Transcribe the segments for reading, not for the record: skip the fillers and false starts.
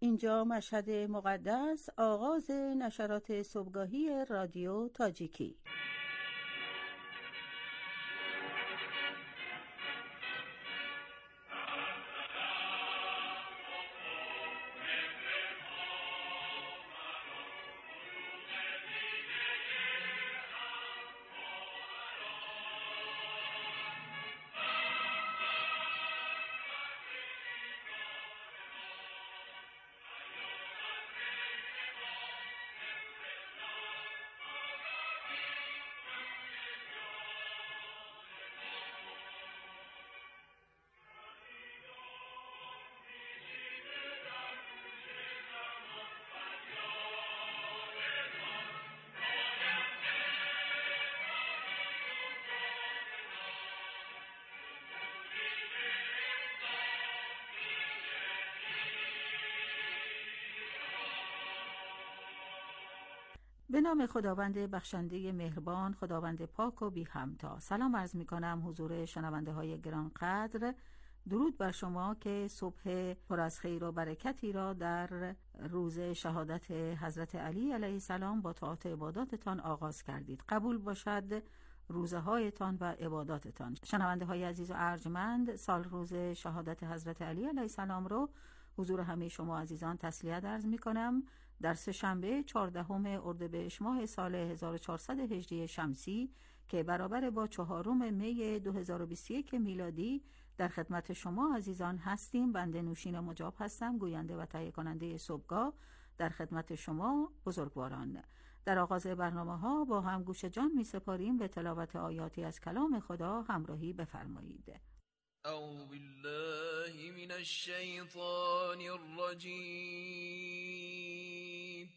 اینجا مشهد مقدس، آغاز نشرات صبحگاهی رادیو تاجیکی. به نام خداوند بخشنده مهربان، خداوند پاک و بی همتا. سلام عرض می کنم حضور شنونده های گرانقدر. درود بر شما که صبح پر از خیر و برکتی را در روز شهادت حضرت علی علیه السلام با طاعت عباداتتان آغاز کردید. قبول باشد روزه هایتان و عباداتتان. شنونده های عزیز و ارجمند، سال روز شهادت حضرت علی علیه السلام رو حضور همه شما عزیزان تسلیت عرض می کنم. در سه‌شنبه 14 اردیبهشت ماه سال 1400 هجری شمسی که برابر با 4 می 2021 میلادی در خدمت شما عزیزان هستیم. بنده نوشین مجاب هستم، گوینده و تهیه کننده صبحگاه در خدمت شما بزرگواران. در آغاز برنامه ها با هم گوش جان می سپاریم به تلاوت آیاتی از کلام خدا. همراهی بفرمایید. اعوذ بالله من الشیطان الرجیم.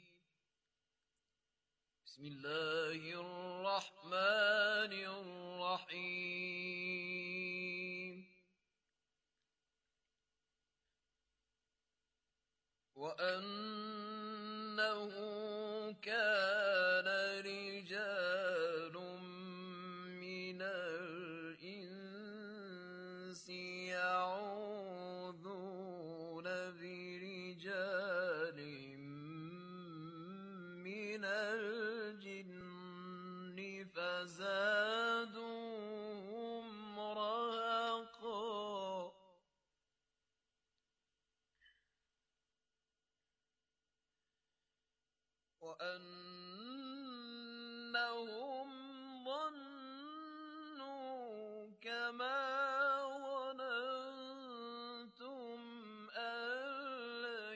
بسم الله الرحمن الرحیم. وأنه كان رجال من الإنس يعوذون برجال من الجن فزادوهم رهقا. وأنهم ظنوا كما ظننتم أن لن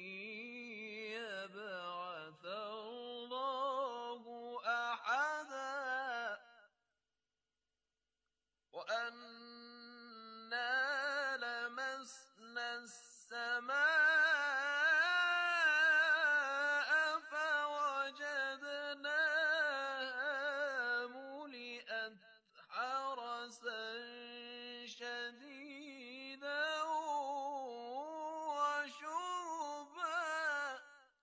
يبعث الله أحدا. وأنا لمسنا السماء شديدا وشربا.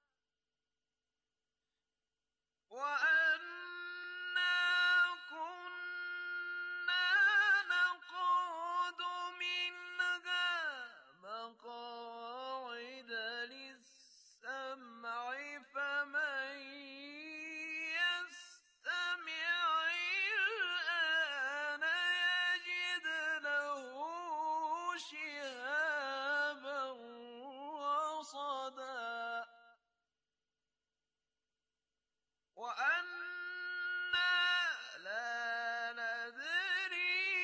وأنا كنا نقعد منها مقاعد للسمع فمن يستمع الآن يجد له شهابا رصدا. وأنا لا ندري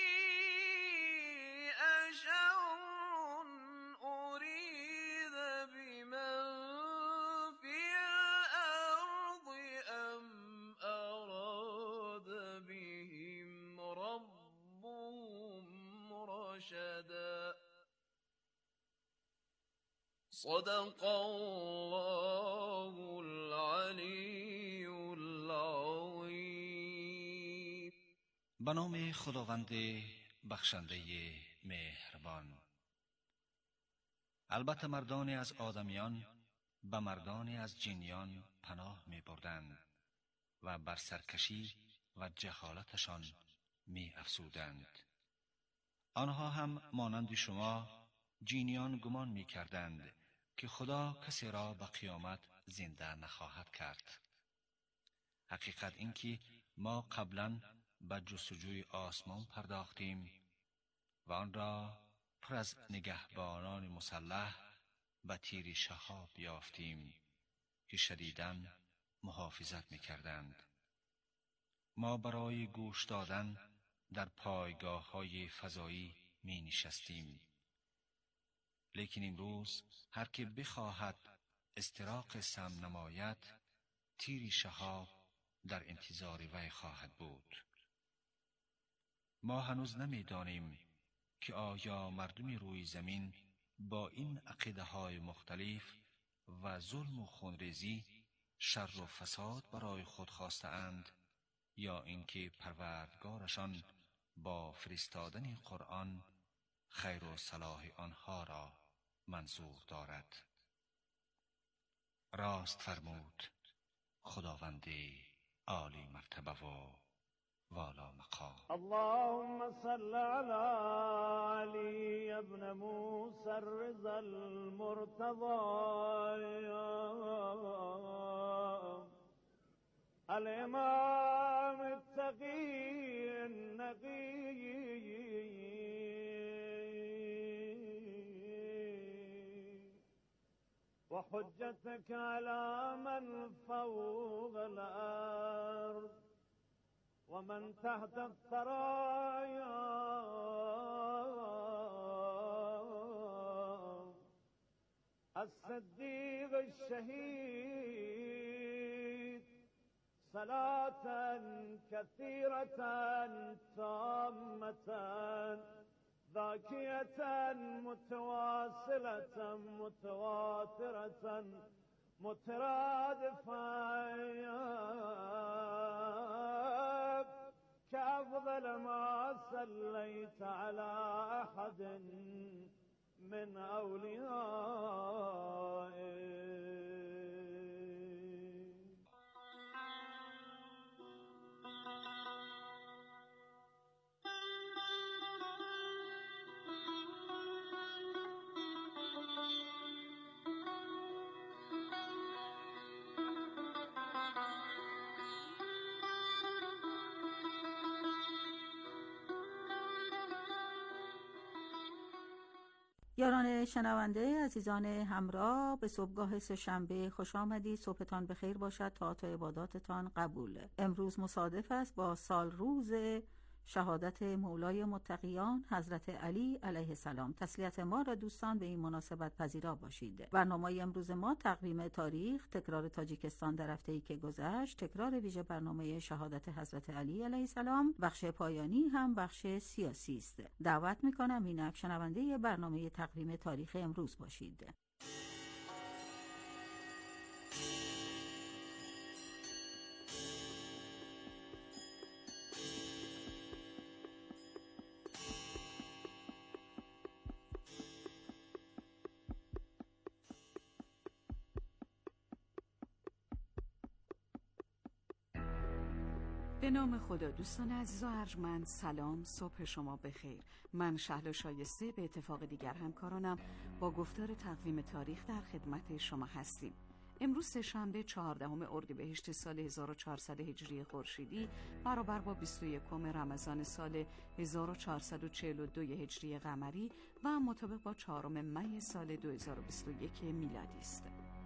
أشر أريد بمن في الأرض أم أراد بهم ربهم رشدا. صدق الله العلی العظیم. به نام خداوند بخشنده مهربان. البته مردانی از آدمیان به مردانی از جنیان پناه می بردند و بر سرکشی و جهالتشان می افزودند. آنها هم مانند شما جنیان گمان می کردند که خدا کسی را به قیامت زنده نخواهد کرد. حقیقت این که ما قبلا به جستجوی آسمان پرداختیم و آن را پر از نگهبانان مسلح به تیر شهاب یافتیم که شدیداً محافظت می‌کردند. ما برای گوش دادن در پایگاه‌های فضایی می‌نشستیم، لیکن امروز هر که بخواهد استراق سم نماید، تیر شهاب در انتظار وی خواهد بود. ما هنوز نمی‌دانیم که آیا مردم روی زمین با این عقیده‌های مختلف و ظلم و خونریزی شر و فساد برای خود خواسته‌اند یا اینکه پروردگارشان با فرستادن قرآن خیر و صلاح آنها را منظور دارد. راست فرمود خداوند عالی مرتبه و والا مقام. اللهم صل على علي ابن موسى الرضا المرتضى الإمام التقي النقي وحجتك على من فوق الأرض ومن تحت الثرايا الصديق الشهيد صلاة كثيرة تامة ذاكية متواصلة متواترة مترادفة كأفضل ما صليت على أحد من أوليائك. یاران شنونده عزیزان همراه، به صبحگاه سه‌شنبه خوش آمدید. صبحتان بخیر باشد، طاعت و عباداتتان قبول. امروز مصادف است با سال روز شهادت مولای متقیان حضرت علی علیه السلام. تسلیت ما را دوستان به این مناسبت پذیرا باشید. برنامه امروز ما تقویم تاریخ، تکرار تاجیکستان در هفته‌ای که گذشت، تکرار ویژه برنامه شهادت حضرت علی علیه السلام، بخش پایانی هم بخش سیاسی است. دعوت می‌کنم اینک شنونده برنامه تقویم تاریخ امروز باشید. به نام خدا. دوستان عزیز و ارجمند، سلام، صبح شما بخیر. من شهلا شایسته به اتفاق دیگر همکارانم با گفتار تقویم تاریخ در خدمت شما هستیم. امروز سه‌شنبه 14 اردیبهشت سال 1400 هجری خورشیدی برابر با 21 رمضان سال 1442 هجری قمری و مطابق با 4 می سال 2021 میلادی است.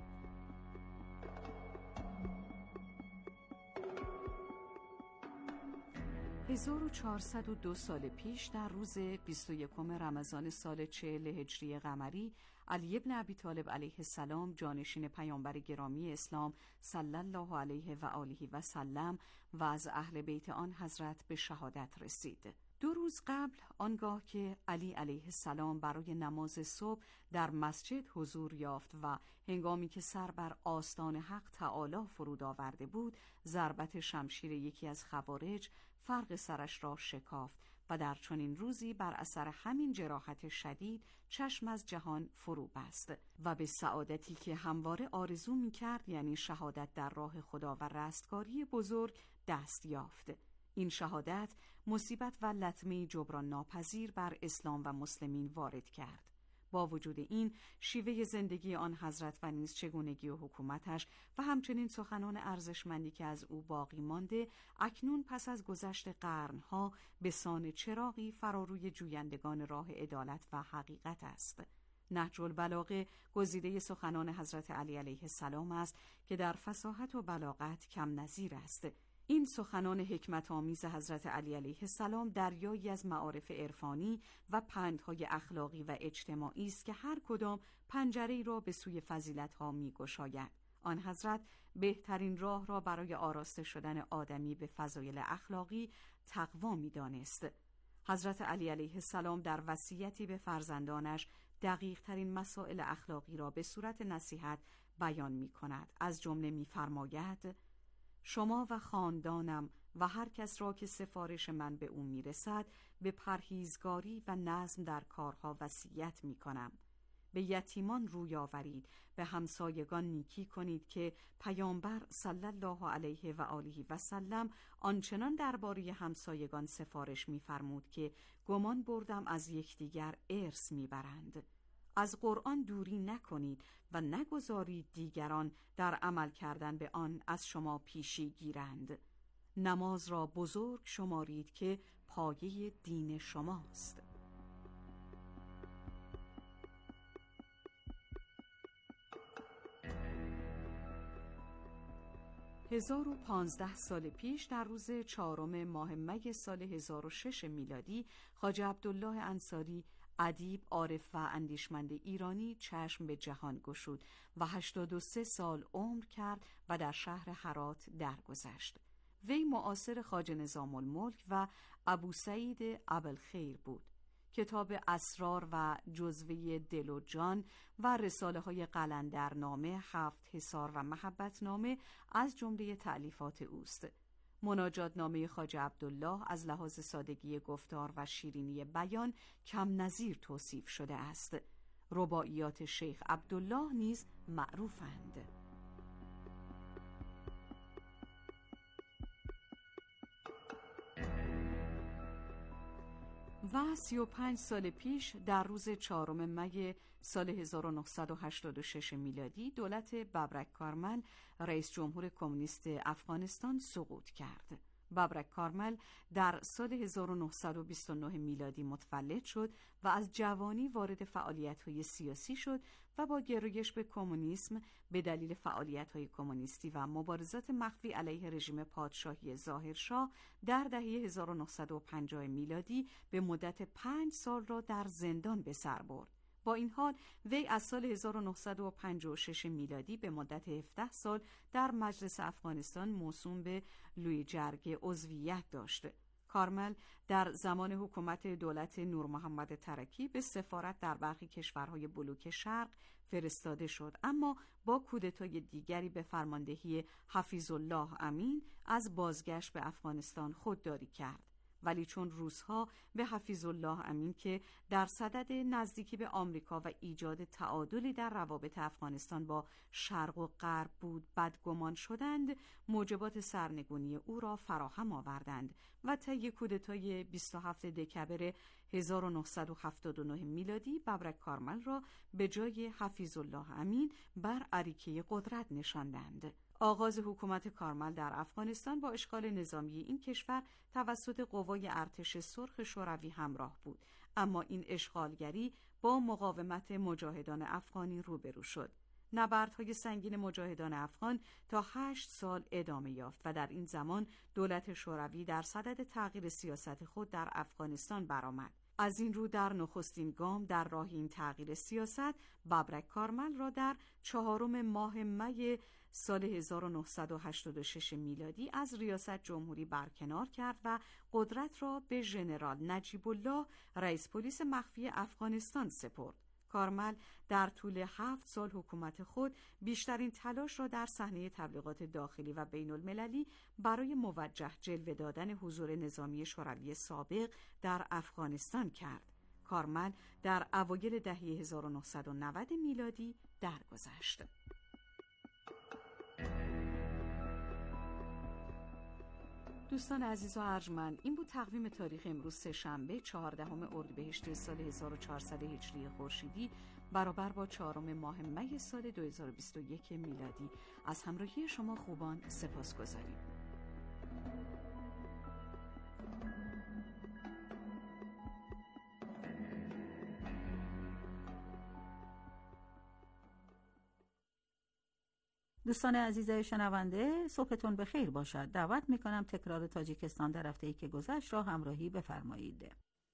1402 سال پیش در روز 21 رمضان سال 40 هجری قمری، علی بن ابی طالب علیه السلام جانشین پیامبر گرامی اسلام صلی الله علیه و آله و سلم و از اهل بیت آن حضرت به شهادت رسید. 2 روز قبل، آنگاه که علی علیه السلام برای نماز صبح در مسجد حضور یافت و هنگامی که سر بر آستان حق تعالی فرود آورده بود، ضربت شمشیر یکی از خوارج فرق سرش را شکافت و در چنین روزی بر اثر همین جراحت شدید چشم از جهان فرو بست و به سعادتی که همواره آرزو می‌کرد، یعنی شهادت در راه خدا و رستگاری بزرگ، دست یافت. این شهادت مصیبت و لطمه جبران ناپذیر بر اسلام و مسلمین وارد کرد. با وجود این شیوه زندگی آن حضرت و نیز چگونگی و حکومتش و همچنین سخنان ارزشمندی که از او باقی مانده اکنون پس از گذشت قرنها به سان چراغی فراروی جویندگان راه عدالت و حقیقت است. نهج البلاغه گزیده سخنان حضرت علی علیه السلام است که در فصاحت و بلاغت کم نظیر است. این سخنان حکمت آمیز حضرت علی علیه السلام دریایی از معارف عرفانی و پندهای اخلاقی و اجتماعی است که هر کدام پنجره‌ای را به سوی فضیلت‌ها می‌گشاید. آن حضرت بهترین راه را برای آراسته شدن آدمی به فضایل اخلاقی تقوا می‌دانست. حضرت علی علیه السلام در وصیتی به فرزندانش دقیق ترین مسائل اخلاقی را به صورت نصیحت بیان می‌کند. از جمله می‌فرماید: شما و خاندانم و هر کس را که سفارش من به او میرسد به پرهیزگاری و نظم در کارها وصیت میکنم. به یتیمان روی آورید، به همسایگان نیکی کنید که پیامبر صلی الله علیه و آله و سلم آنچنان درباره همسایگان سفارش میفرمود که گمان بردم از یکدیگر ارث میبرند. از قرآن دوری نکنید و نگذارید دیگران در عمل کردن به آن از شما پیشی گیرند. نماز را بزرگ شمارید که پایه دین شماست. 1015 سال پیش در روز 4 ماه می سال 1006 میلادی خواجه عبدالله انصاری، ادیب، عارف و اندیشمند ایرانی چشم به جهان گشود و 83 سال عمر کرد و در شهر هرات درگذشت. وی معاصر خواجه نظام الملک و ابو سعید ابوالخیر بود. کتاب اسرار و جزوه دل و جان و رساله های قلندرنامه، 7 حصار و محبتنامه از جمله تألیفات اوست. مناجات نامه خواجه عبدالله از لحاظ سادگی گفتار و شیرینی بیان کم نظیر توصیف شده است. رباعیات شیخ عبدالله نیز معروفند. و 35 سال پیش در روز 4 می سال 1986 میلادی دولت ببرک کارمل رئیس جمهور کمونیست افغانستان سقوط کرد. ببرک کارمل در سال 1929 میلادی متولد شد و از جوانی وارد فعالیت‌های سیاسی شد و با گرایش به کمونیسم به دلیل فعالیت‌های کمونیستی و مبارزات مخفی علیه رژیم پادشاهی ظاهرشاه در دهه 1950 میلادی به مدت 5 سال را در زندان به سر برد. با این حال وی از سال 1956 میلادی به مدت 17 سال در مجلس افغانستان موسوم به لویجرگ عضویت داشت. کارمل در زمان حکومت دولت نور محمد ترکی به سفارت در برخی کشورهای بلوک شرق فرستاده شد، اما با کودتای دیگری به فرماندهی حفیظ الله امین از بازگشت به افغانستان خودداری کرد. ولی چون روس‌ها به حفیظ الله امین که در صدد نزدیکی به آمریکا و ایجاد تعادلی در روابط افغانستان با شرق و غرب بود بدگمان شدند، موجبات سرنگونی او را فراهم آوردند و طی کودتای 27 دکبر 1979 میلادی ببرک کارمل را به جای حفیظ الله امین بر اریکه قدرت نشاندند. آغاز حکومت کارمل در افغانستان با اشغال نظامی این کشور توسط قوای ارتش سرخ شوروی همراه بود، اما این اشغالگری با مقاومت مجاهدان افغانی روبرو شد. نبردهای سنگین مجاهدان افغان تا 8 سال ادامه یافت و در این زمان دولت شوروی در صدد تغییر سیاست خود در افغانستان برآمد. از این رو در نخستین گام در راه این تغییر سیاست ببرک کارمل را در 4 ماه می سال 1986 میلادی از ریاست جمهوری برکنار کرد و قدرت را به ژنرال نجیب الله رئیس پلیس مخفی افغانستان سپرد. کارمل در طول 7 سال حکومت خود بیشترین تلاش را در صحنه تبلیغات داخلی و بین المللی برای موجه جلوه دادن حضور نظامی شوروی سابق در افغانستان کرد. کارمل در اوایل دهه 1990 میلادی درگذشت. دوستان عزیز و ارجمند، این بود تقویم تاریخ امروز سه‌شنبه 14 اردیبهشت سال 1400 هجری خورشیدی برابر با 4 ماه می سال 2021 میلادی. از همراهی شما خوبان سپاسگزاریم. دوستان عزیز شنونده، صبحتون بخیر باشد. دعوت میکنم تکرار تاجیکستان در هفته‌ای که گذشت را همراهی بفرمایید.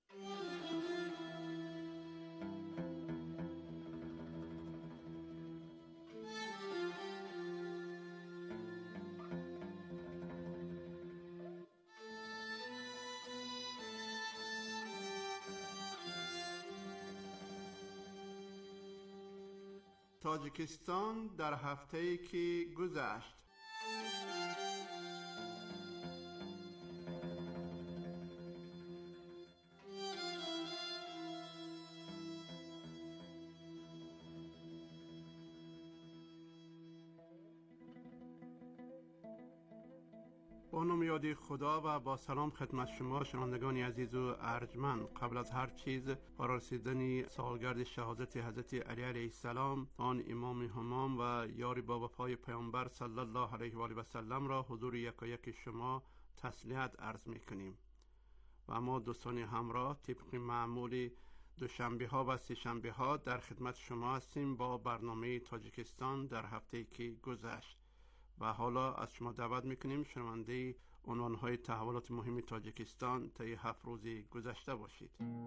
تاجیکستان در هفته‌ای که گذشت. با نام یاد خدا و با سلام خدمت شما شنوندگان عزیز و ارجمند. قبل از هر چیز رسیدن سالگرد شهادت حضرت علی علیه السلام، آن امام همام و یار با وفای پیامبر صلی الله علیه و آله و سلم را حضور یکایک شما تسلیت عرض می‌کنیم. و ما دوستان همراه طبق معمول دوشنبه ها و سه شنبه ها در خدمت شما هستیم با برنامه تاجیکستان در هفته‌ای که گذشت. و حالا از شما دعوت میکنیم شنونده عنوانهای تحولات مهم تاجیکستان طی 7 روز گذشته باشید.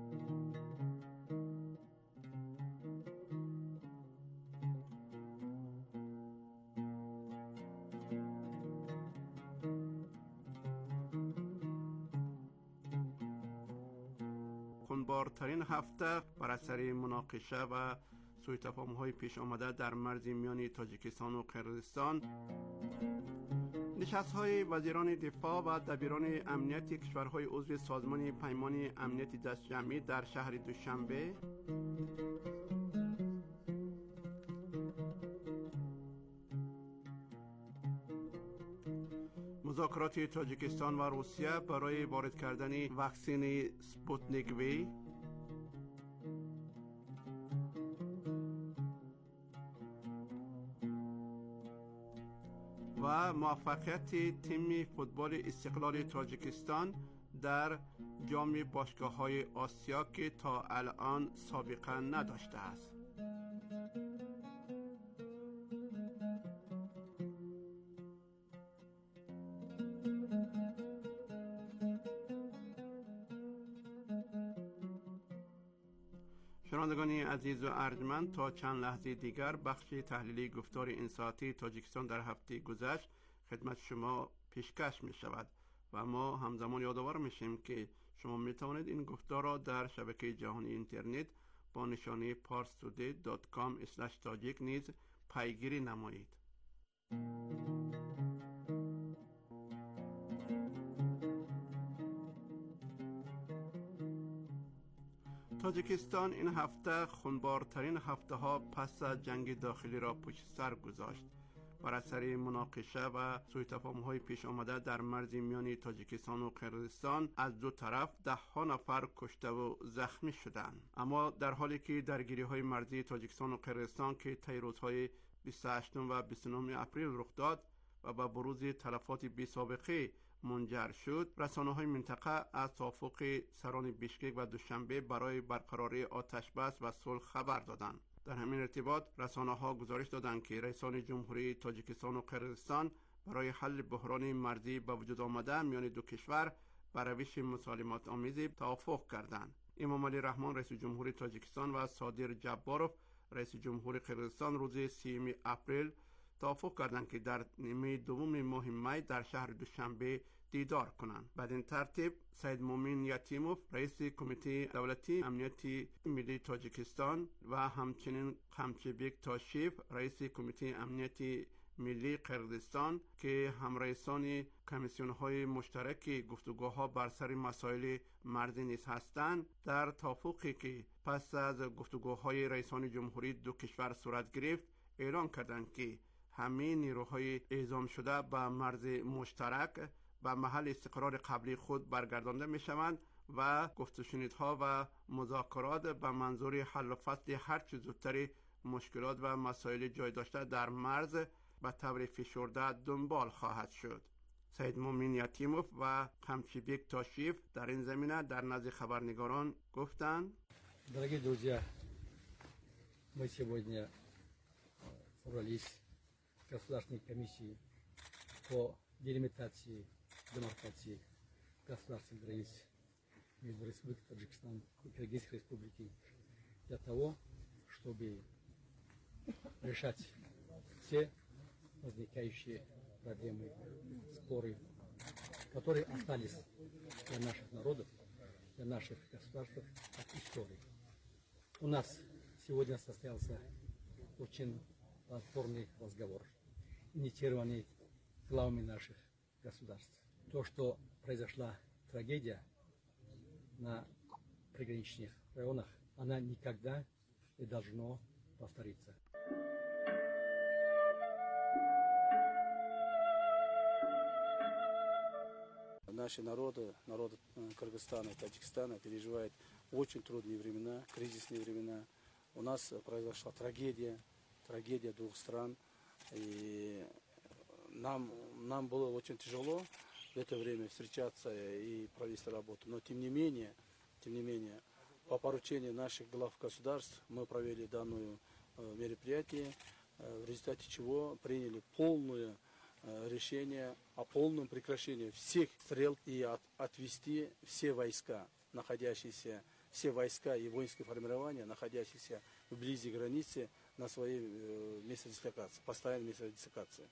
خونبارترین هفته بر اثر مناقشه و سوء تفاهم‌های پیش آمده در مرز میان تاجیکستان و قرقیزستان، نشست‌های وزیران دفاع و دبیران امنیت کشورهای عضو سازمان پیمان امنیت دستجمعی در شهر دوشنبه، مذاکرات تاجیکستان و روسیه برای وارد کردن واکسن سپوتنیک وی، و موفقیت تیم فوتبال استقلال تاجیکستان در جام باشگاه‌های آسیا که تا الان سابقه نداشته است. شنوندگان عزیز و ارجمند، تا چند لحظه دیگر بخش تحلیلی گفتار این ساعتی تاجیکستان در هفته گذشت خدمت شما پیشکش می شود و ما همزمان یادآور میشیم که شما می توانید این گفتار را در شبکه جهانی اینترنت با نشانه parstoday.com/tajik نیز پیگیری نمایید. تاجیکستان این هفته خونبارترین هفته ها پس از جنگ داخلی را پشت سر گذاشت. بر اثر مناقشه و سوء تفاهم‌های پیش آمده در مرز میان تاجیکستان و قرقیزستان از دو طرف 10 نفر کشته و زخمی شدند. اما در حالی که درگیری‌های مرزی تاجیکستان و قرقیزستان که طی روزهای 28 و 29 اپریل رخ داد و به بروز تلفات بی‌سابقه منجر شد، رسانه‌های منطقه از توافق سران بیشکک و دوشنبه برای برقراری آتش‌بس و صلح خبر دادند. در همین ارتباط رسانه‌ها گزارش دادند که رئیسان جمهوری تاجیکستان و قرقیزستان برای حل بحران مرزی به وجود آمده میان دو کشور بر روش مسالمت آمیزی توافق کردند. امام علی رحمان رئیس جمهوری تاجیکستان و صادر جباروف رئیس جمهوری قرقیزستان روز 3 اپریل توافق کردند که در نیمه دوم ماه می در شهر دوشنبه دیدار کنند. بدین ترتیب سید مومن یتیموف رئیس کمیته دولتی امنیت ملی تاجیکستان و همچنین قمچبک تاشیف رئیس کمیته امنیت ملی قرقیزستان که همرئیسان کمیسیون‌های مشترک گفتگوها بر سر مسائل مرزی نیز هستند، در توافقی که پس از گفتگوهای رئیسان جمهوری دو کشور صورت گرفت اعلام کردند که همه نیروهای اعزام شده به مرز مشترک به محل استقرار قبلی خود برگردانده می شوند و گفت و شنیدها و مذاکرات به منظور حل و فصل هر چه زودتر مشکلات و مسائل جای داشته در مرز به طور فشرده دنبال خواهد شد. سید مومن یتیموف و قمچیبک تاشیف در این زمینه در نزد خبرنگاران گفتند: Дорогие друзья, мы сегодня собрались в Государственной комиссии по делимитации демаркации государственных границ между Республикой Таджикистан и Киргизской Республикой для того, чтобы решать все возникающие проблемы, споры, которые остались для наших народов, для наших государств от истории. У нас сегодня состоялся очень плодотворный разговор, инициированный главами наших государств. То, что произошла трагедия на приграничных районах, она никогда не должна повториться. Наши народы Кыргызстана и Таджикистана переживают очень трудные времена, кризисные времена. У нас произошла трагедия двух стран. И нам было очень тяжело в это время встречаться и провести работу. Но тем не менее, по поручению наших глав государств мы провели данное мероприятие, в результате чего приняли полное решение о полном прекращении всех стрел и отвести все войска и воинские формирования, находящиеся вблизи границы, на свои места дислокации, постоянные места дислокации.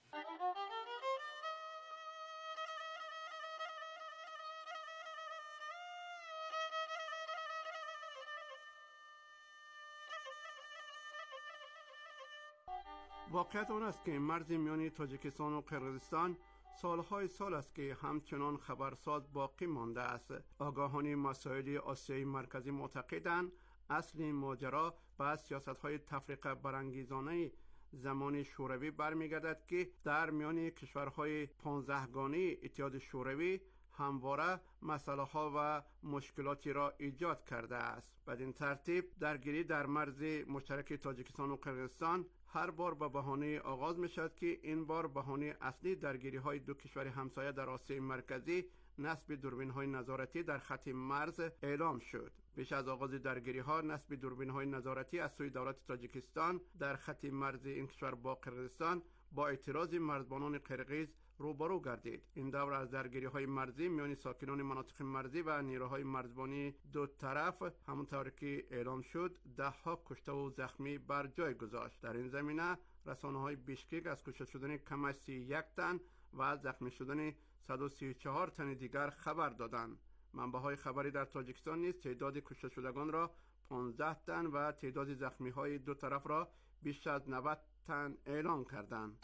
واقعیت آن است که مرز میان تاجیکستان و قرقیزستان سالهای سال است که همچنان خبرساز باقی مانده است. آگاهان مسائل آسیای مرکزی معتقدند اصل ماجرا به سیاست‌های تفرقه برانگیزانه زمان شوروی برمیگردد که در میان کشورهای 15گانه اتحاد شوروی همواره مسائل‌ها و مشکلاتی را ایجاد کرده است. بدین ترتیب درگیری در مرز مشترک تاجیکستان و قرقیزستان هر بار به بهانه آغاز می شود که این بار بهانه اصلی درگیری های دو کشور همسایه در آسیای مرکزی نصب دوربین های نظارتی در خط مرز اعلام شد. پیش از آغاز درگیری ها نصب دوربین های نظارتی از سوی دولت تاجیکستان در خط مرز این کشور با قرقیزستان با اعتراض مرزبانان قرقیز روبرو گردید. این دور از درگیری های مرزی میان ساکنان مناطق مرزی و نیروهای مرزبانی دو طرف همونطور که اعلام شد 10 کشته و زخمی بر جای گذاشت. در این زمینه رسانه‌های بیشکک از کشته شدن کم از 31 تن و زخمی شدن 134 تن دیگر خبر دادند. منبع‌های خبری در تاجیکستان نیز تعداد کشته شدگان را 15 تن و تعداد زخمی‌های دو طرف را بیش از 90 تن اعلام کردند.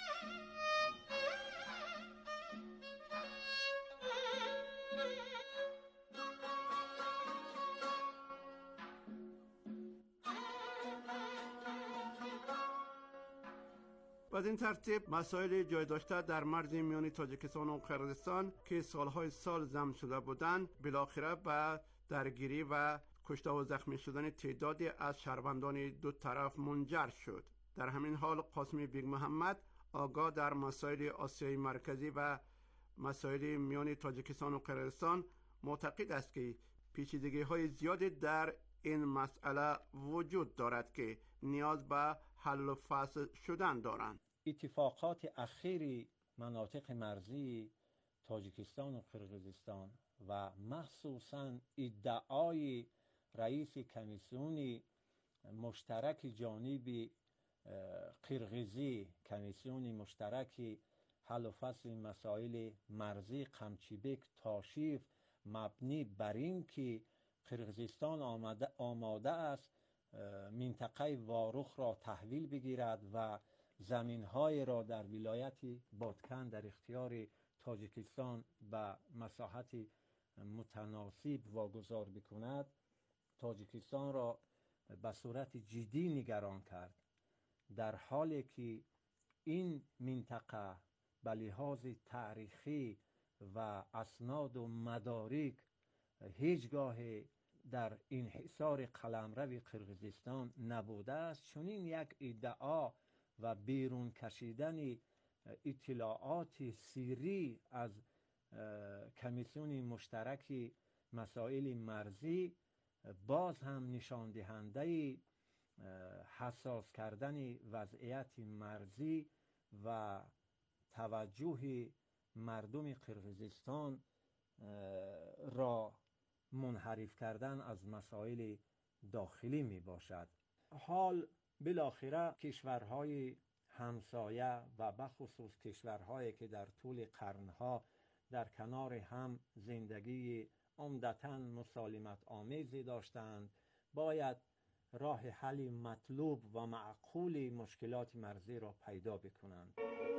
از این ترتیب مسائل جای داشته در مرز میان تاجیکستان و قرقیزستان که سالهای سال ضم شده بودند بالاخره به درگیری و کشته و زخمی شدن تعدادی از شهروندان دو طرف منجر شد. در همین حال قاسم بیگ محمد آگاه در مسائل آسیای مرکزی و مسائل میان تاجیکستان و قرقیزستان معتقد است که پیچیدگی‌های زیادی در این مسئله وجود دارد که نیاز به حل و فصل شدن دارند. اتفاقات اخیر مناطق مرزی تاجیکستان و قرقیزستان و مخصوصاً ادعای رئیس کمیسیون مشترک جانبی قرقیزی، کمیسیون مشترک حل و فصل مسائل مرزی قمچیبک تاشیف، مبنی بر این که قرقیزستان آماده است منطقه واروخ را تحویل بگیرد و زمین‌های را در ولایت بادکن در اختیار تاجیکستان به مساحت متناسب واگذار بکند، تاجیکستان را به صورت جدی نگران کرد، در حالی که این منطقه به لحاظ تاریخی و اسناد و مدارک هیچگاه در این حصار قلمرو قرقیزستان نبوده است، چنین یک ادعا و بیرون کشیدن اطلاعات سری از کمیسیون مشترک مسائل مرزی باز هم نشان دهنده حساس کردن وضعیت مرزی و توجه مردم قرقیزستان را منحرف کردن از مسائل داخلی می باشد. حال بالاخره کشورهای همسایه و بخصوص کشورهایی که در طول قرنها در کنار هم زندگی عمدتاً مسالمت آمیزی داشتند، باید راه حل مطلوب و معقول مشکلات مرزی را پیدا بکنند.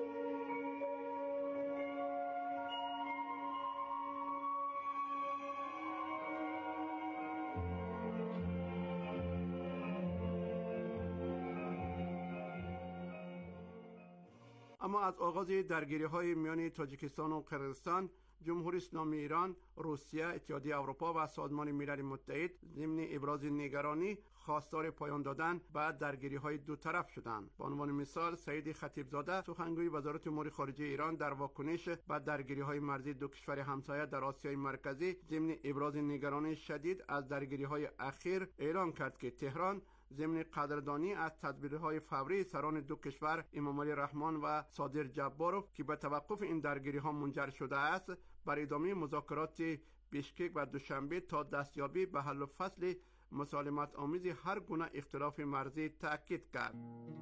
اما از آغاز درگیری‌های میان تاجیکستان و قرقیزستان، جمهوری اسلامی ایران، روسیه، اتحادیه اروپا و سازمان ملل متحد ضمن ابراز نگرانی خواستار پایان دادن به درگیری‌های دو طرف شدند. به عنوان مثال، سعید خطیبزاده سخنگوی وزارت امور خارجه ایران در واکنش به درگیری‌های مرزی دو کشور همسایه در آسیای مرکزی ضمن ابراز نگرانی شدید از درگیری‌های اخیر اعلام کرد که تهران ضمن قدردانی از تدبیرهای فوری سران دو کشور امام علی رحمان و صادر جباروف که به توقف این درگیری‌ها منجر شده است، بر ادامه مذاکرات بیشکک و دوشنبه تا دستیابی به حل و فصل مسالمت آمیز هر گونه اختلاف مرزی تأکید کرد.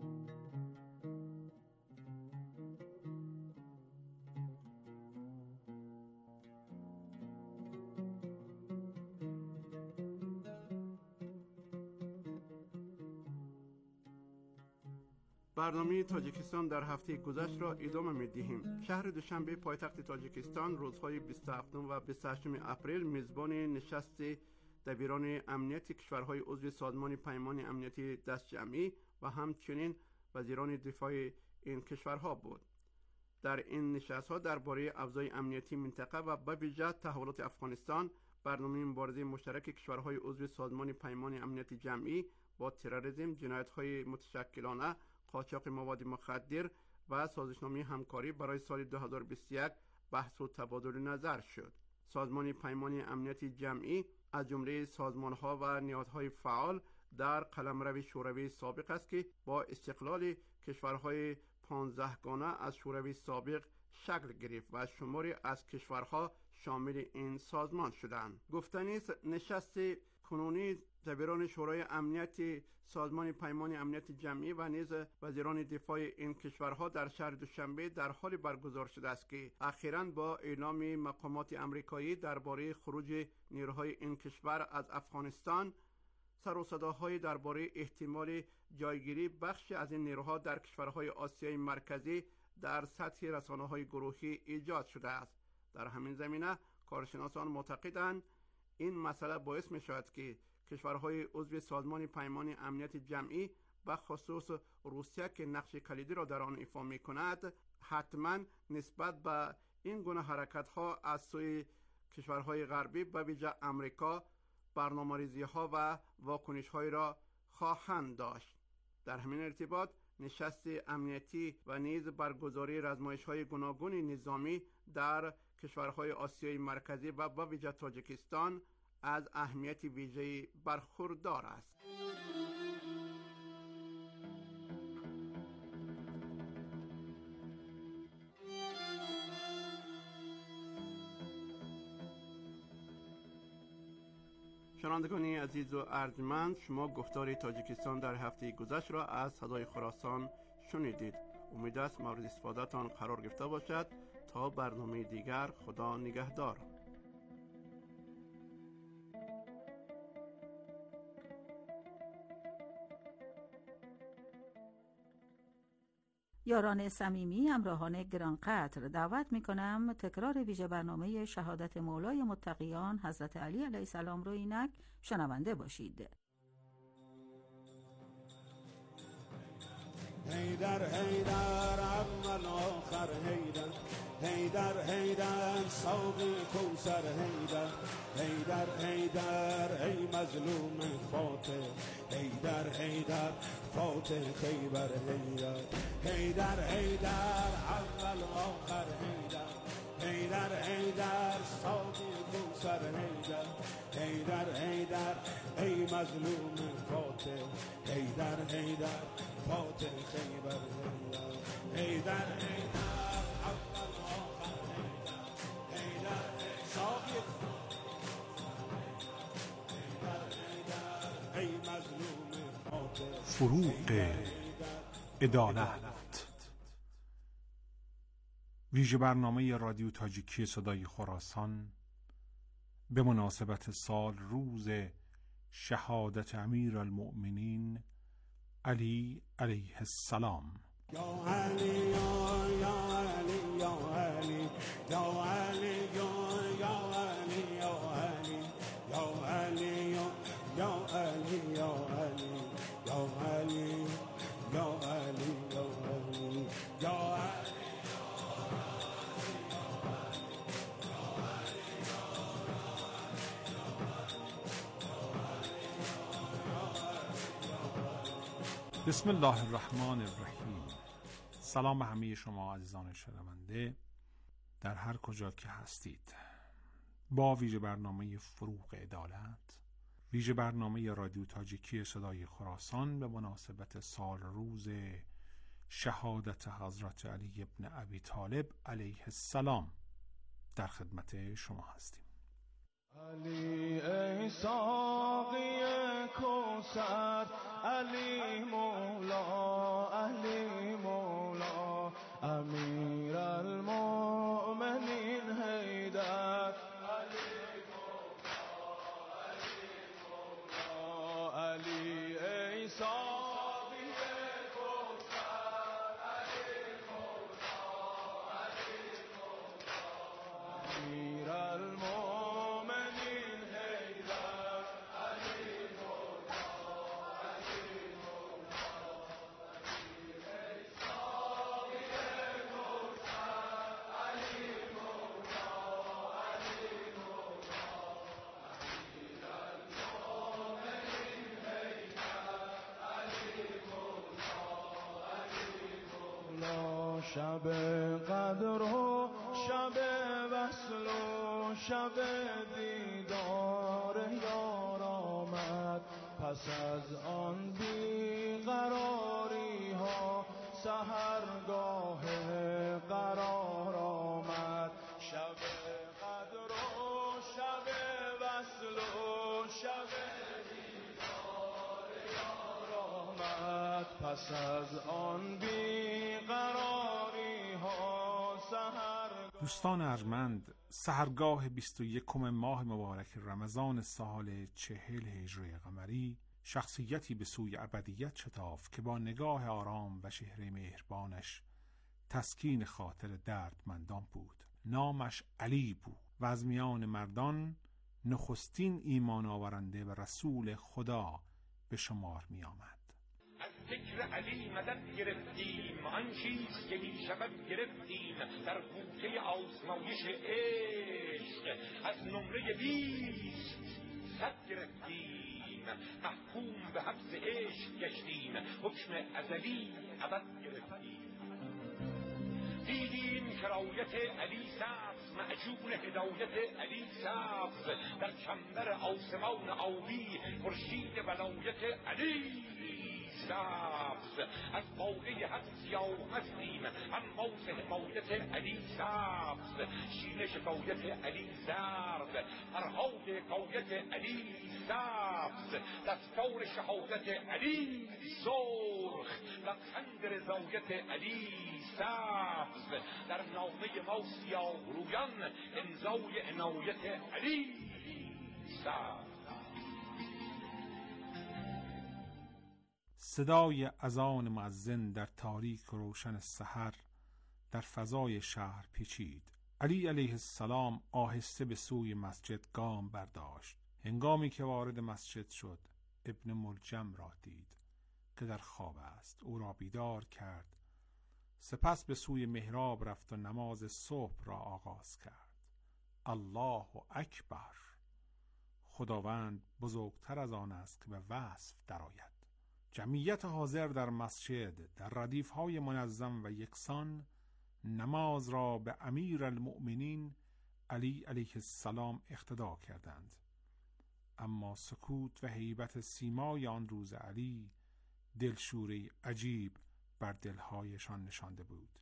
برنامه تاجیکستان در هفته گذشته را ادامه می‌دهیم. شهر دوشنبه پایتخت تاجیکستان روزهای 27 و 28 اپریل میزبان نشست دبیران امنیت کشورهای عضو سازمان پیمان امنیتی دستجمعی و همچنین وزیران دفاع این کشورها بود. در این نشست‌ها درباره افزایش امنیتی منطقه و به ویژه تحولات افغانستان، برنامه مبارزه مشترک کشورهای عضو سازمان پیمان امنیتی جمعی با تروریسم، جنایت‌های متشکلانه، قاچاق مواد مخدر و سازشنامه همکاری برای سال 2021 بحث و تبادل نظر شد. سازمان پیمان امنیتی جمعی از جمله سازمان‌ها و نهادهای فعال در قلمرو شوروی سابق است که با استقلال کشورهای 15 گانه از شوروی سابق شکل گرفت و شماری از کشورها شامل این سازمان شدند. گفتنی است نشست کنونی دبیران شورای امنیت سازمان پیمان امنیت جمعی و نیز وزیران دفاع این کشورها در شهر دوشنبه در حال برگزار شده است که اخیراً با اعلام مقامات امریکایی درباره خروج نیروهای این کشور از افغانستان، سر و صداهای درباره احتمال جایگیری بخشی از این نیروها در کشورهای آسیای مرکزی در سطح رسانه‌های گروهی ایجاد شده است. در همین زمینه کارشناسان معتقدند این مسئله باعث می شود که کشورهای عضو سازمان پیمان امنیت جمعی به خصوص روسیه که نقش کلیدی را در آن ایفا می کند، حتما نسبت به این گونه حرکت ها از سوی کشورهای غربی به ویژه امریکا برنامه‌ریزی ها و واکنش های را خواهند داشت. در همین ارتباط نشست امنیتی و نیز برگزاری رزمایش‌های گوناگون نظامی در کشورهای آسیای مرکزی و به ویژه تاجیکستان از اهمیت ویژه‌ای برخوردار است. شنوندگان عزیز و ارجمند، شما گفتار تاجیکستان در هفته گذشته را از صدای خراسان شنیدید. امید است مورد استفادهتان قرار گرفته باشد. تا برنامه دیگر، خدا نگهدار. یاران صمیمی، همراهان گرانقدر، دعوت می‌کنم تکرار ویژه برنامه شهادت مولای متقیان حضرت علی علیه السلام رو اینک شنونده باشید. حیدر حیدر اول آخر حیدر حیدر حیدر ساقی کوثر حیدر حیدر حیدر ای مظلوم فاتح حیدر حیدر فاتح خیبر حیدر حیدر حیدر اول آخر حیدر حیدر حیدر ساقی کوثر حیدر حیدر حیدر ای مظلوم فاتح حیدر حیدر فاتح خیبر حیدر حیدر حیدر اول آخر حیدر حیدر ساقی حیدر حیدر ای مظلوم فاتح فروغ عدالت. ویژه برنامه رادیو تاجیکی صدای خراسان به مناسبت سال روز شهادت امیرالمؤمنین علی علیه السلام. یا علی یا علی یا علی یا علی یا علی یا علی یا علی یا علی یا علی یا علی یا علی یا علی بسم الله الرحمن الرحیم. سلام همه شما عزیزان شنونده در هر کجا که هستید. با ویژه برنامه فروغ عدالت، ویژه برنامه رادیو تاجیکی صدای خراسان به مناسبت سال روز شهادت حضرت علی ابن ابی طالب علیه السلام در خدمت شما هستیم. علی ای ساقی کوثر علی مولا علی مولا امیر المؤمنین حیدر علی مولا علی مولا علی ای ساقی کوثر علی مولا علی مولا امیر المؤمنین حیدر علی مولا علی مولا علی ای ساقی کوثر علی مولا علی مولا امیر المؤمنین حیدر علی مولا علی مولا شب قدر و شب وصل و شب دیدار یار آمد، پس از آن بیقراری ها سحرگاه قرار آمد. شب قدر و شب وصل و شب دیدار یار آمد، پس از آن بیقراری ها سحرگاه. دوستان ارجمند، سحرگاه 21 ماه مبارک رمضان سال 40 هجری قمری شخصیتی به سوی ابدیت شتافت که با نگاه آرام و چهره مهربانش تسکین خاطر دردمندان بود. نامش علی بود و از میان مردان نخستین ایمان آورنده و رسول خدا به شمار می آمد. از ذکر علی مدد گرفتیم، آن چیز که می شود گرفتیم، در بوته آزمایش عشق از نمره 20 صد گرفتیم، محکوم به حبس عشق گشتیم، حکم ازلی ابد گرفتیم. دیدیم که رایت علی سبز، معجون هدایت علی سبز، در چنبر آسمان آبی خورشید ولایت علی سبز. از باقی حد سیاه هستیم، اما حمایت علی سبز، شین شکایت علی زرد، فرهاد حکایت علی سبز، دستار شهادت علی سرخ، لبخند رضایت علی سبز. در نامه ما سیاه رویان امضای عنایت علی سبز. صدای اذان مؤذن در تاریک و روشن سحر در فضای شهر پیچید. علی علیه السلام آهسته به سوی مسجد گام برداشت. هنگامی که وارد مسجد شد، ابن ملجم را دید که در خواب است. او را بیدار کرد، سپس به سوی محراب رفت و نماز صبح را آغاز کرد. الله اکبر، خداوند بزرگتر از آن است که به وصف درآید. جمعیت حاضر در مسجد در ردیف‌های منظم و یکسان نماز را به امیر المؤمنین علی علیه السلام اقتدا کردند، اما سکوت و هیبت سیمای آن روز علی دلشوری عجیب بر دلهایشان نشانده بود.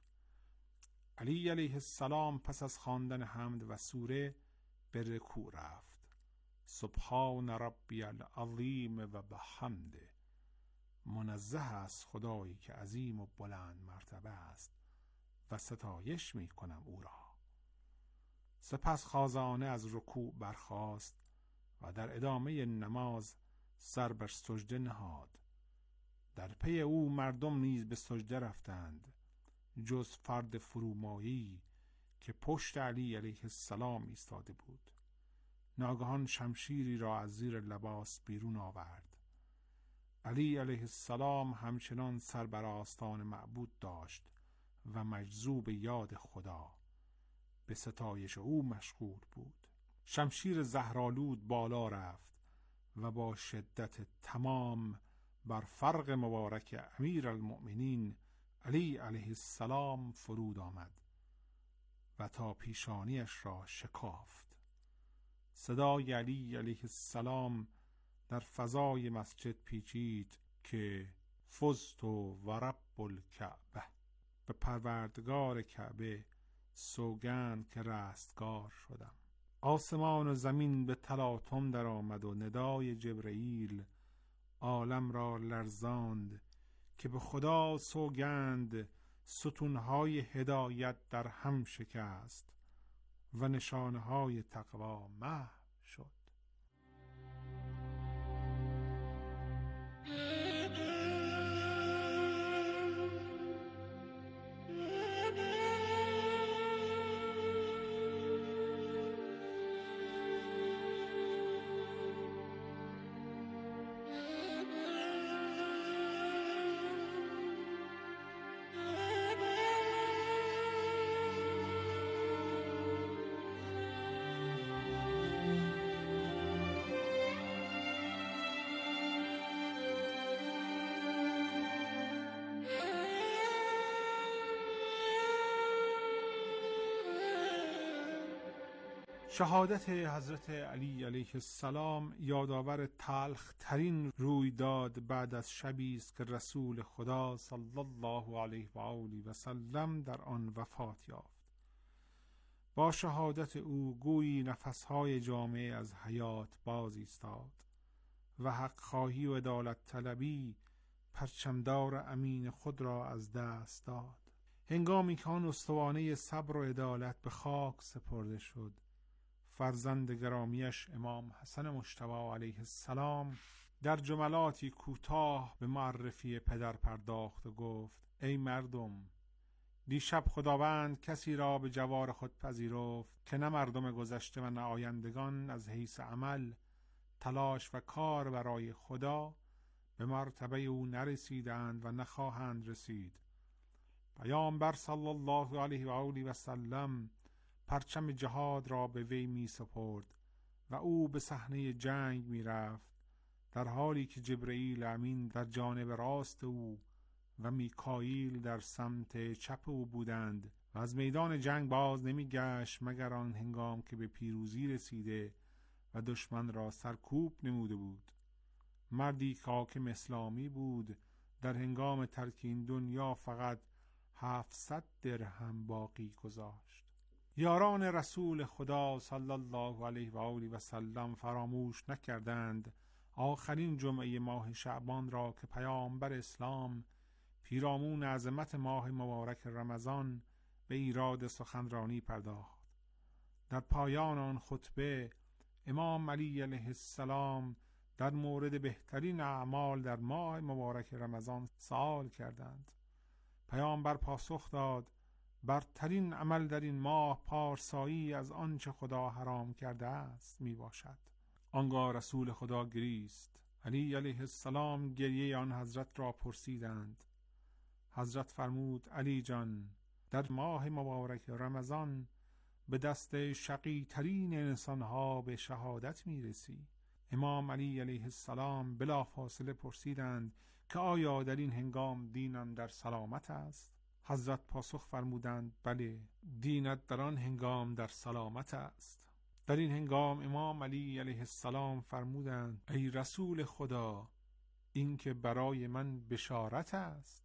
علی علیه السلام پس از خواندن حمد و سوره به رکوع رفت. سبحان ربی العظیم و بحمده، منزه است خدایی که عظیم و بلند مرتبه است و ستایش می کنم او را. سپس خازانه از رکوع برخاست و در ادامه نماز سر بر سجده نهاد. در پی او مردم نیز به سجده رفتند، جز فرد فرومایی که پشت علی علیه السلام ایستاده بود. ناگهان شمشیری را از زیر لباس بیرون آورد. علی علیه السلام همچنان سر بر آستان معبود داشت و مجذوب یاد خدا به ستایش او مشغول بود. شمشیر زهرآلود بالا رفت و با شدت تمام بر فرق مبارک امیر المؤمنین علی علیه السلام فرود آمد و تا پیشانیش را شکافت. صدای علی علیه السلام در فضای مسجد پیچید که فزت و رب الکعبه، به پروردگار کعبه سوگند که رستگار شدم. آسمان و زمین به تلاطم در آمد و ندای جبرئیل عالم را لرزاند که به خدا سوگند ستونهای هدایت در هم شکست و نشانهای تقوا محو شد. شهادت حضرت علی علیه السلام یادآور تلخ ترین رویداد بعد از شبی است که رسول خدا صلی الله علیه و آله و سلم در آن وفات یافت. با شهادت او گویی نفسهای جامعه از حیات باز ایستاد و حق خواهی و عدالت طلبی پرچمدار امین خود را از دست داد. هنگامی که آن استوانه صبر و عدالت به خاک سپرده شد، فرزند گرامیش امام حسن مجتبی علیه السلام در جملاتی کوتاه به معرفی پدر پرداخت و گفت: ای مردم، دیشب خداوند کسی را به جوار خود پذیرفت که نه مردم گذشته و نه آیندگان از حیث عمل، تلاش و کار برای خدا به مرتبه او نرسیدند و نخواهند رسید. پیامبر صلی الله علیه و آله و سلم پرچم جهاد را به وی می سپرد و او به صحنه جنگ می رفت، در حالی که جبرئیل امین در جانب راست او و میکائیل در سمت چپ او بودند و از میدان جنگ باز نمی گشت مگر آن هنگام که به پیروزی رسیده و دشمن را سرکوب نموده بود. مردی که حاکم اسلامی بود در هنگام ترک این دنیا فقط 700 درهم باقی گذاشت. یاران رسول خدا صلی الله علیه و آله و سلم فراموش نکردند آخرین جمعه ماه شعبان را که پیامبر اسلام پیرامون عظمت ماه مبارک رمضان به ایراد سخنرانی پرداخت. در پایان آن خطبه امام علی علیه السلام در مورد بهترین اعمال در ماه مبارک رمضان سوال کردند. پیامبر پاسخ داد: برترین عمل در این ماه پارسایی از آنچه خدا حرام کرده است می باشد. آنگاه رسول خدا گریست: علی علیه السلام گریه آن حضرت را پرسیدند. حضرت فرمود علی جان، در ماه مبارک رمضان به دست شقی ترین انسانها به شهادت میرسی. امام علی علیه السلام بلا فاصله پرسیدند که آیا در این هنگام دینم در سلامت است؟ حضرت پاسخ فرمودند بله، دینت در آن هنگام در سلامت است. در این هنگام امام علی علیه السلام فرمودند ای رسول خدا، این که برای من بشارت است.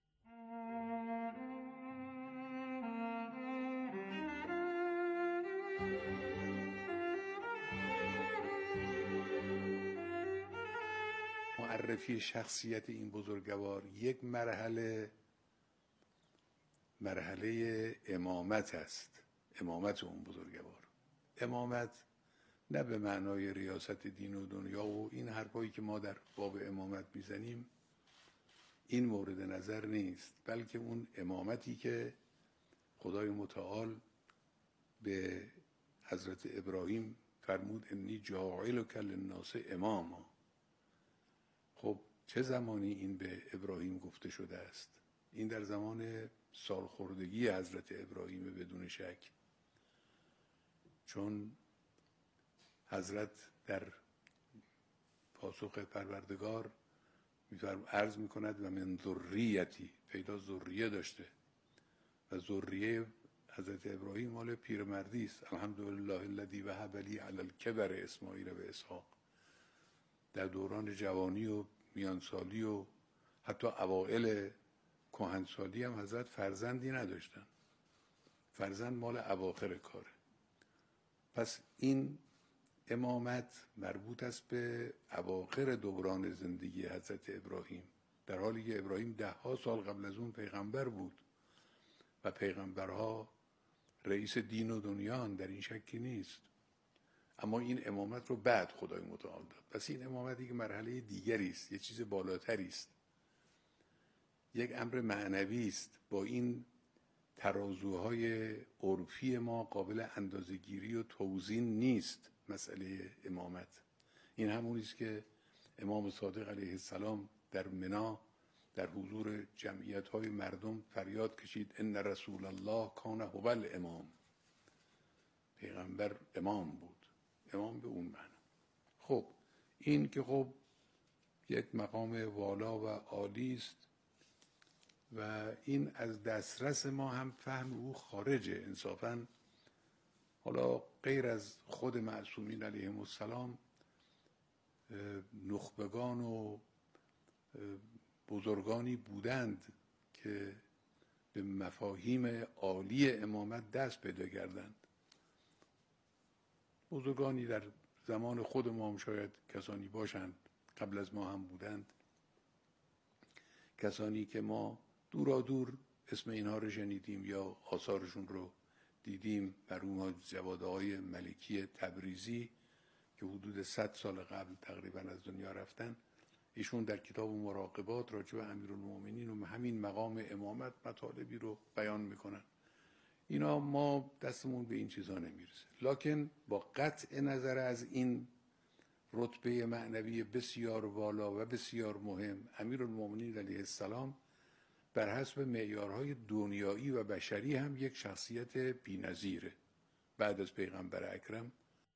معرفی شخصیت این بزرگوار یک مرحله امامت است. امامت اون بزرگوار، امامت نه به معنای ریاست دین و دنیا و این حرفایی که ما در باب امامت میزنیم، این مورد نظر نیست، بلکه اون امامتی که خدای متعال به حضرت ابراهیم فرمود انی جاعلک للناس اماما. خب چه زمانی این به ابراهیم گفته شده است؟ این در زمان سالخوردگی حضرت ابراهیم بدون شک، چون حضرت در پاسخ پروردگار عرض میکند و من ذریتی، پیدا ذریه داشته و ذریه حضرت ابراهیم مال پیرمردی است. الحمدلله الذی وهب لی علی الکبر اسماعیل و اسحاق. در دوران جوانی و میانسالی و حتی اوائل کهنسالی هم حضرت فرزندی نداشتن. فرزند مال اواخر کاره. پس این امامت مربوط است به اواخر دوران زندگی حضرت ابراهیم، در حالی که ابراهیم 10 سال قبل از اون پیغمبر بود و پیغمبرها رئیس دین و دنیان، در این شکی نیست. اما این امامت رو بعد خدای متعال داد. پس این امامت یک مرحله دیگری است، یک چیز بالاتری است، یک امر معنوی است. با این ترازوهای عرفی ما قابل اندازه‌گیری و توزین نیست مسئله امامت. این همونی است که امام صادق علیه السلام در منی در حضور جمعیت‌های مردم فریاد کشید ان رسول الله کان هو الامام. پیغمبر امام بود، امام به اون معنی. خب این که خب یک مقام والا و عالی است و این از دسترس ما هم فهم او خارجه انصافاً. حالا غیر از خود معصومین علیهم السلام، نخبگان و بزرگانی بودند که به مفاهیم عالی امامت دست پیدا کردند. بزرگانی در زمان خود ما هم شاید کسانی باشند، قبل از ما هم بودند، کسانی که ما دورا دور اسم اینها رو شنیدیم یا آثارشون رو دیدیم. مرحوم جوادهای ملکی تبریزی که حدود 100 سال قبل تقریبا از دنیا رفتن، ایشون در کتاب مراقبات راجع به امیرالمومنین و همین مقام امامت مطالبی رو بیان میکنن. اینا ما دستمون به این چیزا نمیرسه، لکن با قطع نظر از این رتبه معنوی بسیار والا و بسیار مهم، امیرالمومنین علیه السلام بر حسب معیارهای دنیایی و بشری هم یک شخصیت بی‌نظیره. بعد از پیغمبر اکرم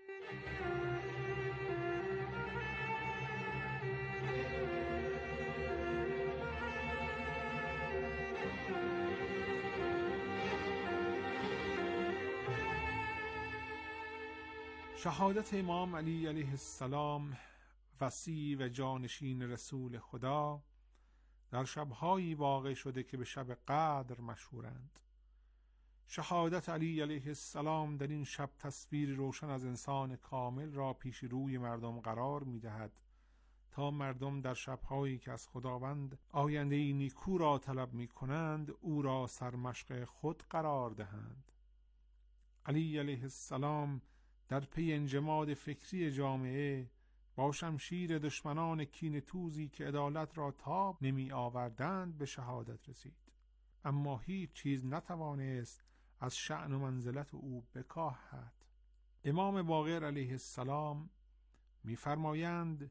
شهادت امام علی علیه السلام وصی و جانشین رسول خدا در شب‌هایی واقع شده که به شب قدر مشهورند. شهادت علی علیه السلام در این شب تصویر روشن از انسان کامل را پیش روی مردم قرار می‌دهد تا مردم در شب‌هایی که از خداوند آینده‌ای نیکو را طلب می‌کنند او را سرمشق خود قرار دهند. علی علیه السلام در پی انجماد فکری جامعه با شمشیر دشمنان کینه توزی که عدالت را تاب نمی آوردند به شهادت رسید، اما هیچ چیز نتوانست از شأن و منزلت او بکاهد. امام باقر علیه السلام می‌فرمایند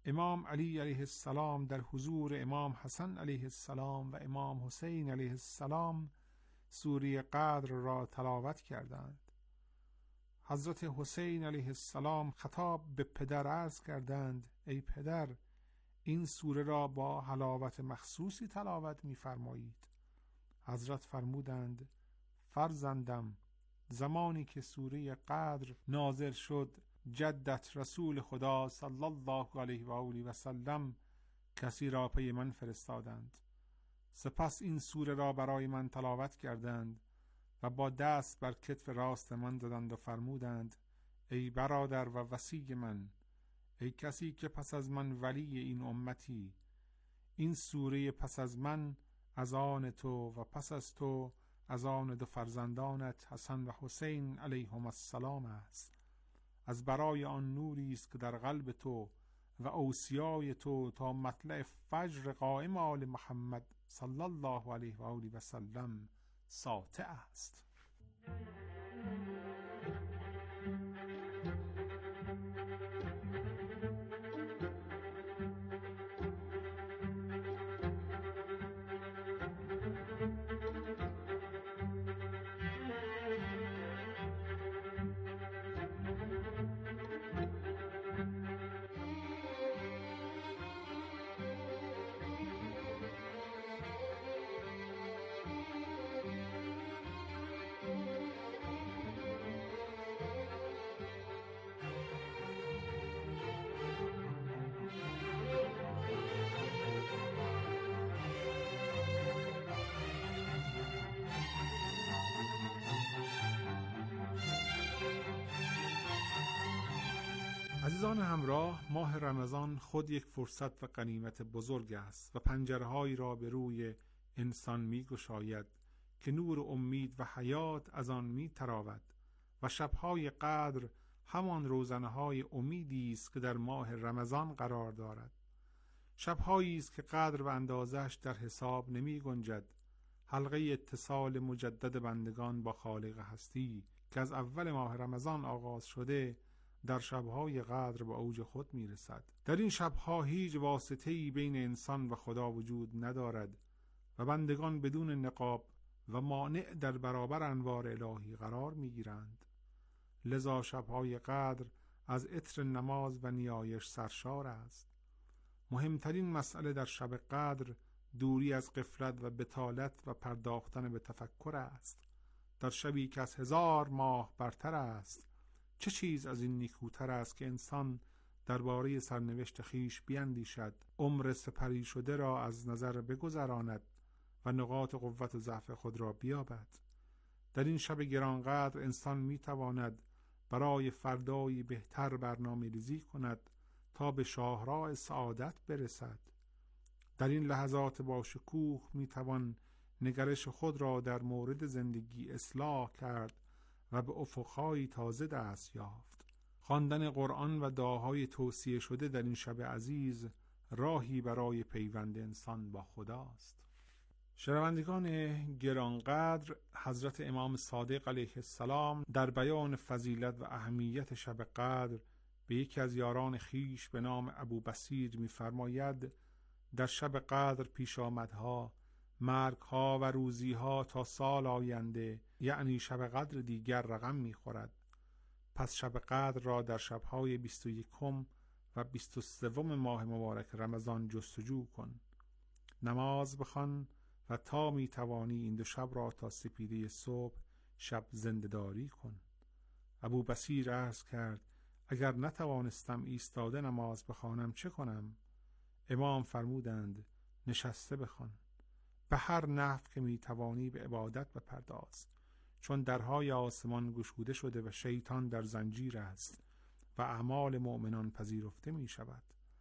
امام علی علیه السلام در حضور امام حسن علیه السلام و امام حسین علیه السلام سوره قدر را تلاوت کردند. حضرت حسین علیه السلام خطاب به پدر عرض کردند: ای پدر، این سوره را با حلاوت مخصوصی تلاوت می‌فرمایید. حضرت فرمودند: فرزندم، زمانی که سوره قدر نازل شد، جدت رسول خدا صلی الله علیه و آله و سلم کسی را پی من فرستادند. سپس این سوره را برای من تلاوت کردند و با دست بر کتف راست من زدند و فرمودند: ای برادر و وصی من، ای کسی که پس از من ولی این امتی، این سوره پس از من از آن تو و پس از تو از آن دو فرزندانت حسن و حسین علیهم السلام است. از برای آن نوری است که در قلب تو و اوصیای تو تا مطلع فجر قائم آل محمد صلی الله علیه و آله و سلم ساطع است. عزیزان همراه، ماه رمضان خود یک فرصت و غنیمت بزرگ است و پنجره‌هایی را به روی انسان می‌گشاید که نور امید و حیات از آن می‌تراود و شب‌های قدر همان روزنه‌های امیدی است که در ماه رمضان قرار دارد. شب‌هایی است که قدر و اندازش در حساب نمی‌گنجد. حلقه اتصال مجدد بندگان با خالق هستی که از اول ماه رمضان آغاز شده در شب‌های قدر به اوج خود می‌رسد. در این شب‌ها هیچ واسطه‌ای بین انسان و خدا وجود ندارد و بندگان بدون نقاب و مانع در برابر انوار الهی قرار می‌گیرند. لذا شب‌های قدر از عطر نماز و نیایش سرشار است. مهمترین مسئله در شب قدر دوری از غفلت و بطالت و پرداختن به تفکر است. در شبی که از 1000 ماه برتر است، چه چیز از این نیکوتر است که انسان درباره سرنوشت خیش بیندیشد، عمر سپری شده را از نظر بگذراند و نقاط قوت و ضعف خود را بیابد. در این شب گرانقدر انسان میتواند برای فردایی بهتر برنامه ریزی کند تا به شاهراه سعادت برسد. در این لحظات باشکوه میتوان نگرش خود را در مورد زندگی اصلاح کرد و به افقهای تازه دست یافت. خواندن قرآن و دعاهای توصیه شده در این شب عزیز راهی برای پیوند انسان با خداست. شنوندگان گرانقدر، حضرت امام صادق علیه السلام در بیان فضیلت و اهمیت شب قدر به یکی از یاران خیش به نام ابوبصیر می‌فرماید: در شب قدر پیش آمدها، مرگها و روزیها تا سال آینده، یعنی شب قدر دیگر رقم می‌خورد. پس شب قدر را در شب‌های 21 و 23 ماه مبارک رمضان جستجو کن. نماز بخوان و تا می‌توانی این دو شب را تا سپیده صبح شب زنده‌داری کن. ابوبصیر عرض کرد: اگر نتوانستم ایستاده نماز بخوانم چه کنم؟ امام فرمودند: نشسته بخوان. به هر نحو که میتوانی به عبادت بپرداز، چون درهای آسمان گشوده شده و شیطان در زنجیر است و اعمال مؤمنان پذیرفته می شود.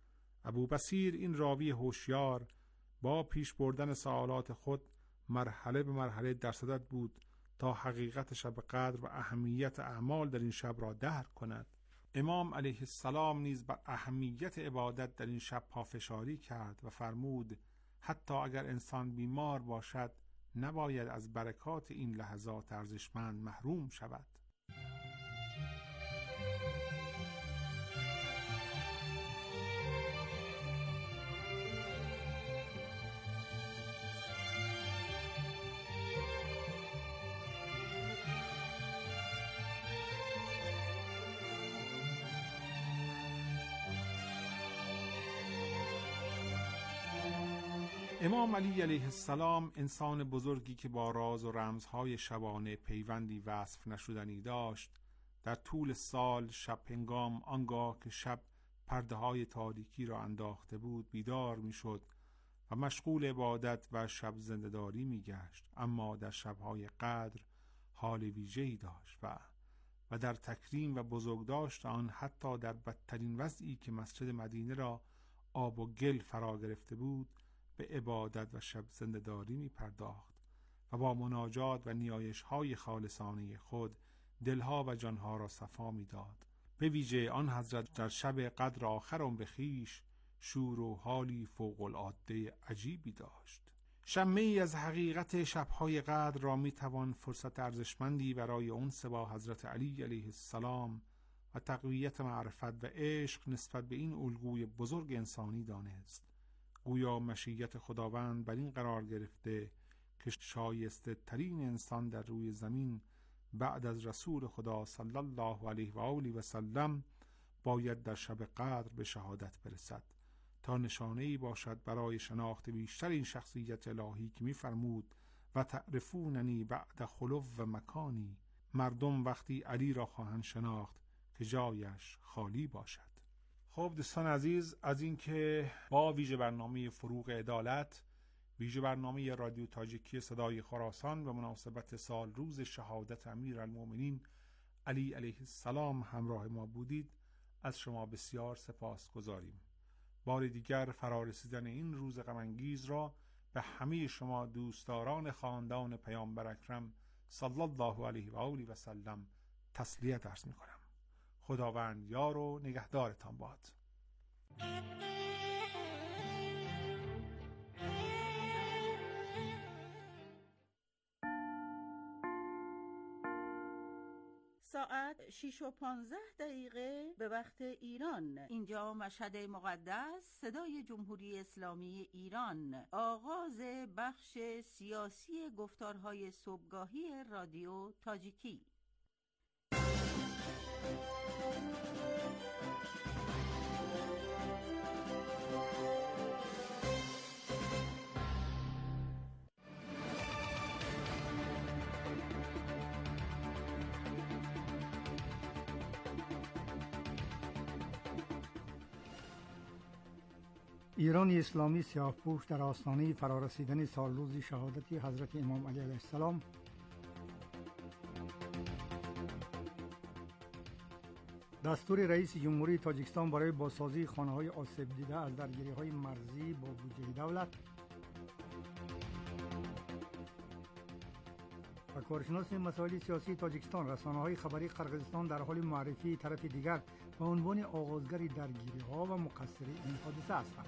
ابوبصیر این راوی هوشیار با پیش بردن سوالات خود مرحله به مرحله در صدد بود تا حقیقت شب قدر و اهمیت اعمال در این شب را درک کند. امام علیه السلام نیز بر اهمیت عبادت در این شب پافشاری کرد و فرمود: حتی اگر انسان بیمار باشد نباید از برکات این لحظات ارزشمند محروم شود. امام علی علیه السلام انسان بزرگی که با راز و رمزهای شبانه پیوندی وصف نشدنی داشت، در طول سال شب هنگام آنگاه که شب پرده های تاریکی را انداخته بود بیدار می شد و مشغول عبادت و شب زنده‌داری می گشت، اما در شبهای قدر حال ویژه‌ای داشت و در تکریم و بزرگداشت آن حتی در بدترین وضعی که مسجد مدینه را آب و گل فرا گرفته بود به عبادت و شب زنده‌داری می پرداخت و با مناجات و نیایش های خالصانه خود دلها و جانها را صفا می داد. به ویژه آن حضرت در شب قدر آخر عمر خویش شور و حالی فوق العاده عجیبی داشت. شمه‌ای از حقیقت شب‌های قدر را می‌توان فرصت ارزشمندی برای انس با حضرت علی علیه السلام و تقویت معرفت و عشق نسبت به این الگوی بزرگ انسانی دانست. گویا مشیت خداوند بر این قرار گرفته که شایسته ترین انسان در روی زمین بعد از رسول خدا صلی الله علیه و آله و سلم باید در شب قدر به شهادت برسد تا نشانه‌ای باشد برای شناخت بیشتر این شخصیت الهی که می‌فرمود و تعرفوننی بعد خلو و مکانی، مردم وقتی علی را خواهند شناخت که جایش خالی باشد. خب دوستان عزیز، از اینکه با ویژه برنامه فروغ عدالت، ویژه برنامه رادیو تاجیکی صدای خراسان و مناسبت سال روز شهادت امیرالمومنین علی علیه السلام همراه ما بودید، از شما بسیار سپاس گذاریم. بار دیگر فرارسیدن این روز غم انگیز را به همه شما دوستداران خاندان پیامبر اکرم صلی الله علیه و آله و سلم تسلیت عرض می کنم. خداوند یار و نگهدارتان باد. ساعت 6:15 به وقت ایران. اینجا مشهد مقدس، صدای جمهوری اسلامی ایران. آغاز بخش سیاسی گفتارهای صبحگاهی رادیو تاجیکی. ایران اسلامی سیاه‌پوش در آستانه فرارسیدن سالروز شهادت حضرت امام علی علیه السلام دستور رئیس جمهوری تاجیکستان برای بازسازی خانه‌های آسیب دیده از درگیری‌های مرزی با بودجه دولت و کارشناس مسائل سیاسی تاجیکستان، رسانه‌های خبری قرقیزستان در حال معرفی طرف دیگر به عنوان آغازگر درگیری‌ها و مقصر این حادثه هستند.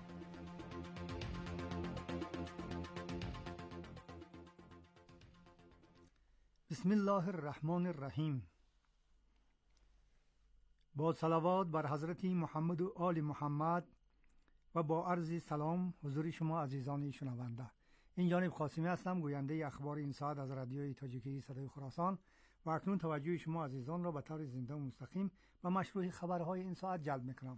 بسم الله الرحمن الرحیم. با صلوات بر حضرت محمد و آل محمد و با عرض سلام حضور شما عزیزان شنونده. این جانب قاسمی هستم، گوینده اخبار این ساعت از رادیوی تاجیکی صدای خراسان و اکنون توجه شما عزیزان را به طور زنده و مستقیم به مشروع خبرهای این ساعت جلب میکنم.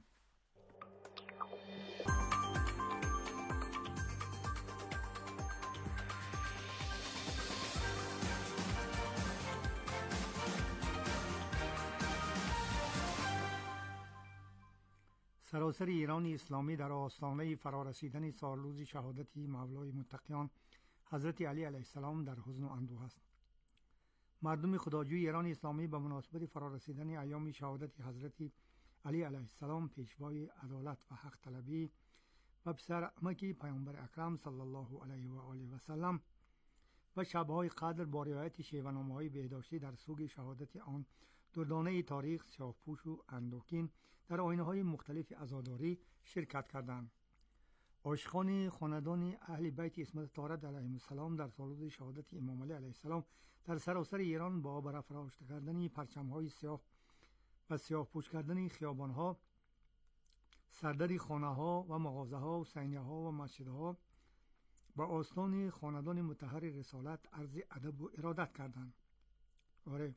سراسر ایران اسلامی در آستانه فرارسیدن سالروز شهادت مولای متقیان حضرت علی علیه السلام در حزن و اندوه است. مردم خداجوی ایران اسلامی به مناسبت فرارسیدن ایام شهادت حضرت علی علیه السلام، پیشوای عدالت و حق طلبی و پسر عمکی پیامبر اکرم صلی الله علیه و آله و سلم و شب‌های قدر با رعایت شیوه‌نامه‌های بهداشتی در سوگ شهادت آن دردانه تاریخ سیاه‌پوش و اندوهگین در آیین‌های مختلف عزاداری شرکت کردند. عاشقان خاندان اهل بیت عصمت طاهره علیهم السلام در سالروز شهادت امام علی علیه السلام در سراسر ایران با برافراشته کردن پرچم‌های سیاه و سیاه‌پوش کردن خیابان‌ها، سردر خانه‌ها و مغازه‌ها و سینه‌ها و مسجدها با آستان خاندان مطهر رسالت عرض ادب و ارادت کردند. آره،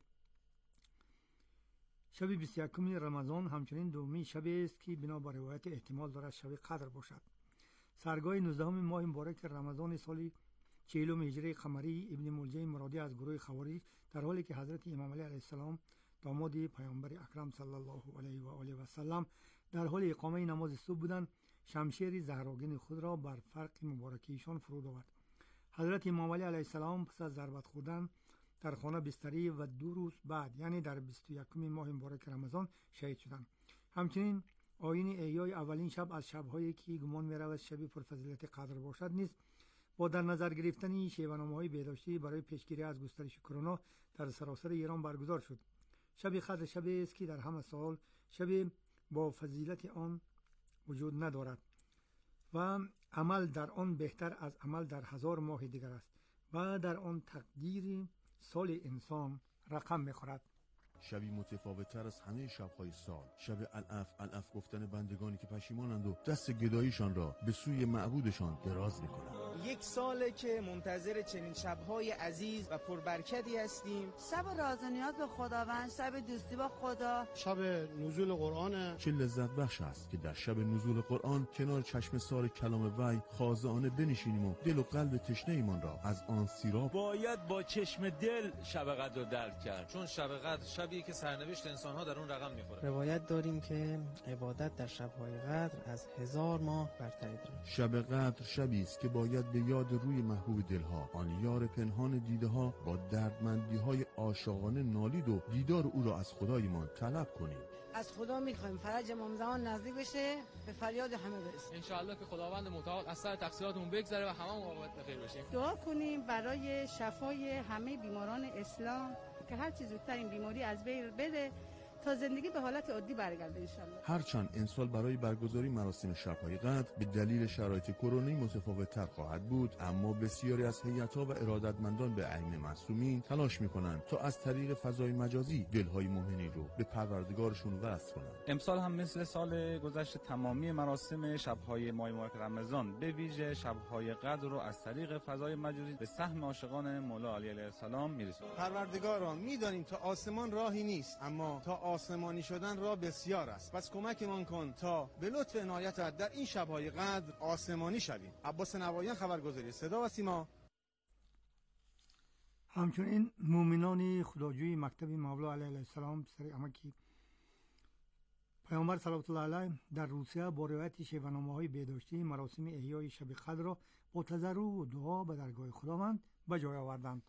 شب 21 رمضان همچنین دومین شب است که بنا بر روایت احتمال دارد شب قدر باشد. سرگاه 19 ماه مبارک رمضان سال 40 هجری قمری ابن ملجم مرادی از گروه خوارج در حالی که حضرت امام علی علیه السلام داماد پیامبر اکرم صلی الله علیه و آله و سلم در حال اقامه نماز صبح بودند، شمشیر زهراگین خود را بر فرق مبارکیشان فرود آورد. حضرت امام علی علیه السلام پس از ضربت خوردن در خانه بستری و 2 روز بعد یعنی در 21 ماه مبارک رمضان شهید شدند. همچنین آیین احیای اولین شب از شب‌هایی که گمان می‌رود شب پرفضیلت قدر باشد نیز با در نظر گرفتن شیوه‌نامه‌های بهداشتی برای پیشگیری از گسترش کرونا در سراسر ایران برگزار شد. شب قدر شبی است که در همه سال شب با فضیلت آن وجود ندارد و عمل در آن بهتر از عمل در 1000 ماه دیگر است و در آن تقدیر سال انسان رقم می‌خورد. شبی متفاوت‌تر از همه شب‌های سال، شب الف گفتن بندگانی که پشیمانند و دست گداییشان را به سوی معبودشان دراز می‌کنند. 1 ساله که منتظر چنین شب‌های عزیز و پربرکتی هستیم. شب راز و نیاز به خداوند، شب دوستی با خدا، شب نزول قرآن. چه لذت بخش است که در شب نزول قرآن کنار چشم سار کلام وحی خاضعانه بنشینیم و دل و قلب تشنه ایمان را از آن سیراب. باید با چشم دل شب قدر رو درک کرد، چون شب قدر شبیه که سرنوشت انسان‌ها در اون رقم می‌خوره. روایت داریم که عبادت در شب‌های قدر از 1000 ماه برتری دارد. شب قدر شبی است که باید به یاد روی محبوب دلها، آن یار پنهان دیده‌ها، با دردمندی‌های عاشقانه نالید و دیدار او را از خدایمان طلب کنیم. از خدا می‌خوایم فرج امام زمان نزدیک بشه، به فریاد همه برسیم. ان شاءالله که خداوند متعال از سر تقصیراتمون بگذره و هممون عاقبت بخیر بشیم. دعا کنیم برای شفای همه بیماران اسلام که هر چه زودتر این بیماری از بین بره تا زندگی به حالت عادی برگرده ان شاءالله. هرچند امسال برای برگزاری مراسم شب‌های قدر به دلیل شرایط کرونایی متفاوت‌تر خواهد بود، اما بسیاری از هیئت‌ها و ارادتمندان به عین معصومین تلاش می‌کنند تا از طریق فضای مجازی دل‌های مؤمنین رو به پروردگارشون وصل کنند. امسال هم مثل سال گذشته تمامی مراسم شب‌های ماه مبارک رمضان به ویژه شب‌های قدر رو از طریق فضای مجازی به سهم عاشقان مولا علی علیه السلام می‌رسونیم. پروردگارا می‌دانیم تا آسمان راهی نیست، اما تا آسمانی شدن را بسیار است. پس کمکمان کن تا به لطف عنایتت در این شب‌های قدر آسمانی شویم. عباس نوایان، خبرگزاری صدا و سیما. همچنین مؤمنان خداجوی مکتب مولا علیه السلام پسر امکی پیامبر صلوات الله علیه در روسیه با روایت شیوه‌نامه‌های بهداشتی مراسم احیای شب قدر را با تضرع و دعا به درگاه خداوند به جای آوردند.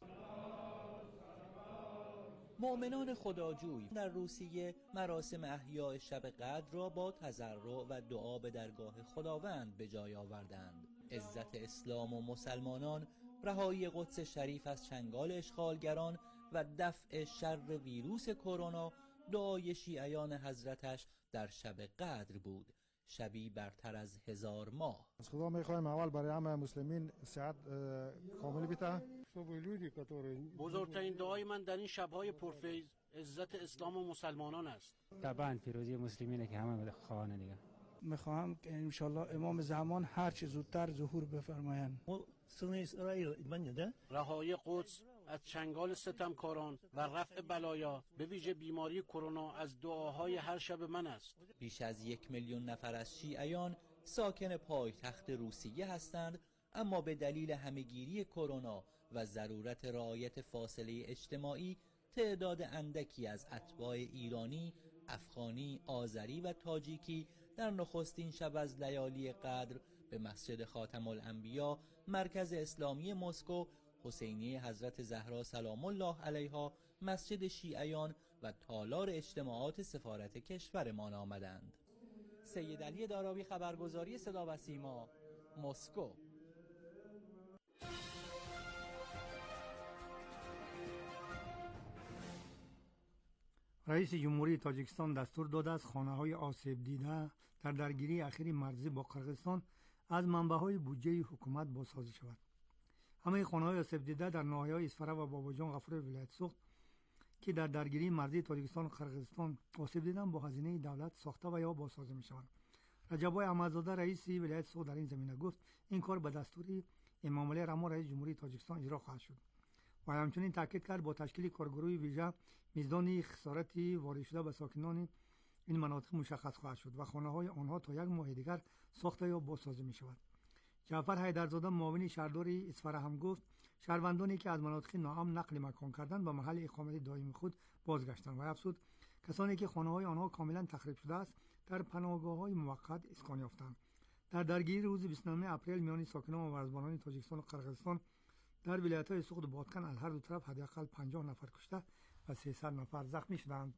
مؤمنان خداجوی در روسیه مراسم احیای شب قدر را با تضرع و دعا به درگاه خداوند به جای آوردند. عزت اسلام و مسلمانان، رهایی قدس شریف از چنگال اشغالگران و دفع شر ویروس کرونا دعای شیعیان حضرتش در شب قدر بود، شبی برتر از 1000 ماه. از خدا میخوایم اول برای همه مسلمین صحت کامل بیته. بزرگترین دعای من در این شب‌های پرفیض عزت اسلام و مسلمانان است. طبعا پیروزی مسلمینه که همه خواهان دیگه. میخواهم که انشالله امام زمان هر چه زودتر ظهور بفرمایند. رهایی قدس از چنگال ستمکاران و رفع بلایا به ویژه بیماری کرونا از دعاهای هر شب من است. بیش از 1 میلیون نفر از شیعیان ساکن پایتخت روسیه هستند، اما به دلیل همهگیری کرونا و ضرورت رعایت فاصله اجتماعی تعداد اندکی از اتباع ایرانی، افغانی، آذری و تاجیکی در نخستین شب از لیالی قدر به مسجد خاتم الانبیا مرکز اسلامی مسکو، حسینیه حضرت زهرا سلام الله علیها، مسجد شیعیان و تالار اجتماعات سفارت کشورمان آمدند. سید علی داراوی، خبرگزاری صدا و سیما، مسکو. رئیس جمهوری تاجیکستان دستور داده است خانه‌های آسیب دیده در درگیری اخیر مرزی با قرقیزستان از منبع‌های بودجه حکومت بازسازی شود. همه خانه‌های آسیب دیده در ناحیه‌های اسفره و باباجان غفور ولایت سوخت که در درگیری مرزی تاجیکستان و قرقیزستان آسیب دیدن با هزینه دولت ساخته و یا بازسازی می‌شوند. رجبای احمدزاده رئیس ولایت سوخت در این زمینه گفت این کار به دستور امام علی رحمانی رئیس جمهوری تاجیکستان اجرا خواهد شد و همچنین تاکید کرد با تشکیل کارگروه ویژه میزان خسارت وارد شده به ساکنان این مناطق مشخص خواهد شد و خانه‌های آنها تا 1 ماه دیگر ساخته یا بازسازی می‌شود. جعفر حیدرزاده معاون شهردار اصفهان هم گفت شهروندانی که از مناطق ناامن نقل مکان کردند به محل اقامت دائمی خود بازگشتند و افزود کسانی که خانه‌های آنها کاملا تخریب شده است در پناهگاه‌های موقت اسکان یافتند. در درگیری روز 29 اپریل میان ساکنان و ورزبانان تاجیکستان و قرقیزستان در ولایت‌های سوخت و بادکن از هر دو طرف حداقل 50 نفر کشته و 300 نفر زخمی شدند.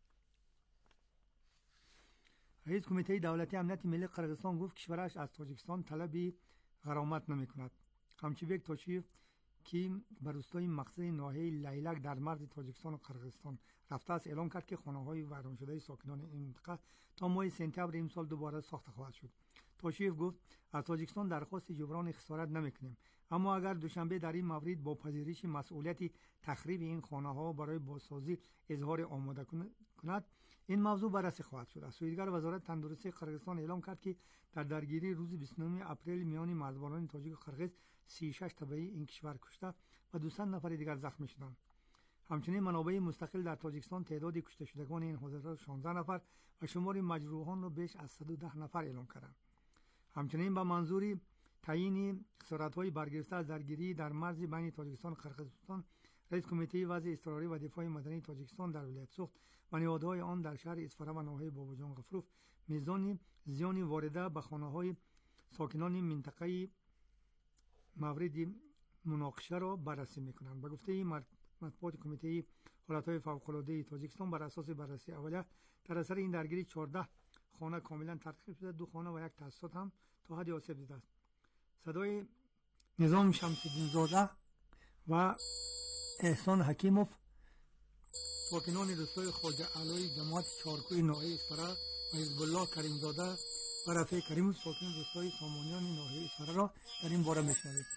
رئیس کمیته دولتی امنیت ملی قرقیزستان گفت کشورش از تاجیکستان طلب غرامت نمی‌کند. همچیبک توشیف که بر روستای مقصد ناحیه لیلک در مرز تاجیکستان و قرقیزستان رفته است اعلام کرد که خانه‌های ویران شده ساکنان این منطقه تا ماه سپتامبر این سال دوباره ساخته خواهد شد. توشیف گفت از تاجیکستان درخواست جبران خسارت نمی‌کنیم، اما اگر دوشنبه در این مورد با پذیرش مسئولیت تخریب این خانه‌ها برای بازسازی اظهار آماده کند این موضوع بررسی خواهد شد. از سوی دیگر وزارت تندرستی قرقیزستان اعلام کرد که در درگیری روز 29 اپریل میان مرزبانان تاجیک و قرقیز 36 تبعی این کشور کشته و 200 نفر دیگر زخمی شدند. همچنین منابع مستقل در تاجیکستان تعداد کشته شدگان این حادثه را 16 نفر و شمار مجروحان را بیش از 110 نفر اعلام کردند. همچنین به منظور تعیین خسارت‌های برگرفته از درگیری در مرز بین تاجیکستان و قرقیزستان رئیس کمیته وضع اضطراری و دفاع مدنی تاجیکستان در ولایت سوخت و نهادهای آن در شهر اصفهان و ناحیه باباجان غفروف میزان زیان وارده به خانه‌های ساکنان منطقه مورد مناقشه را بررسی می‌کنند. به گفته مطبوعات کمیته حالت‌های فوق‌العاده تاجیکستان بر اساس بررسی اولیه در اثر این درگیری 14 خانه کاملا تخریب شده، 2 خانه و 1 تاسیسات هم تا حدی آسیب دیده است. صدای نظام شمس‌الدین زاده و احسان حکیموف ساکنان روستای خواجه علای جماعت چارکوی ناحیه اصفهان و حزب الله کریمزاده و رفیع کریموف ساکن روستای سامانیان ناحیه اصفهان را در این باره میشنوید.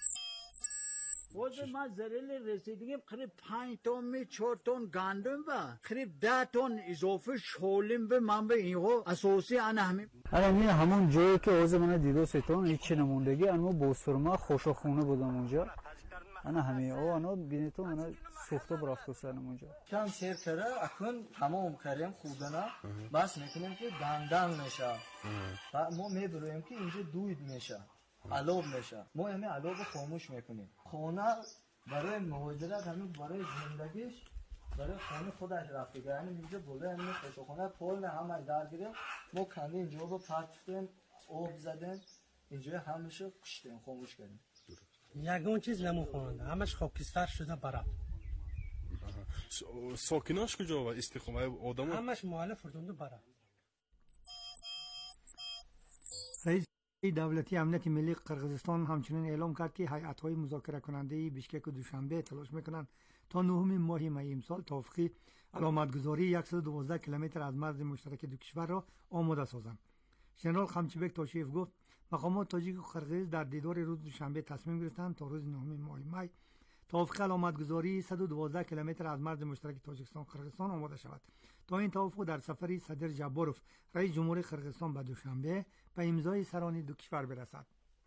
خود ما زریل رسیدگیم قریب 5 تن 4 تن گندم و قریب 10 تن اضافه شولیم به من به اینها اساسی انا همون جایی که اوز من دیدو ستون هیچ نموندگی اما بوسرما خوشخونه بودم اونجا. انا همه انا بینیتو من سوخته برافت سرم اونجا. کم سیر کرده اکنون تمام کردیم خوردنا بس میکنیم که دندان میشه و ما میبرویم که اینجا دود میشه علوب میشه ما همه علوب خاموش میکنیم. خانه برای مهاجرت همین برای زندگیش برای خانه خودش رفته یعنی اینجا بوده همین خانه پول نه همه درگیریم ما کنده اینجا رو پرتیم آب زدیم اینجا همیشه کشتیم خاموش کردیم. یگان چیز نموخونده همش خاکستر شده برات. ساکناش کجا و استخدام آدم همش مؤلف فردونده برات. رئیس دولتی امنیت ملی قرقیزستان همچنین اعلام کرد که هیئت‌های مذاکره کننده بیشکک و دوشنبه تلاش میکنند تا 9 ماه می امسال توافقی علامتگذاری 112 کیلومتر از مرز مشترک دو کشور را آماده سازند. ژنرال خمچیبک توشیف گفت مقامات تاجیک و قرقیز در دیدار روز دوشنبه تصمیم گرفتند تا روز 9 ماه می توافق علامتگذاری 112 کیلومتر از مرز مشترک تاجیکستان و قرقیزستان آماده شود. تا این توافق در سفری صدر جباروف رئیس جمهور قرقیزستان به دوشنبه به امضای سران دو کشور برسد.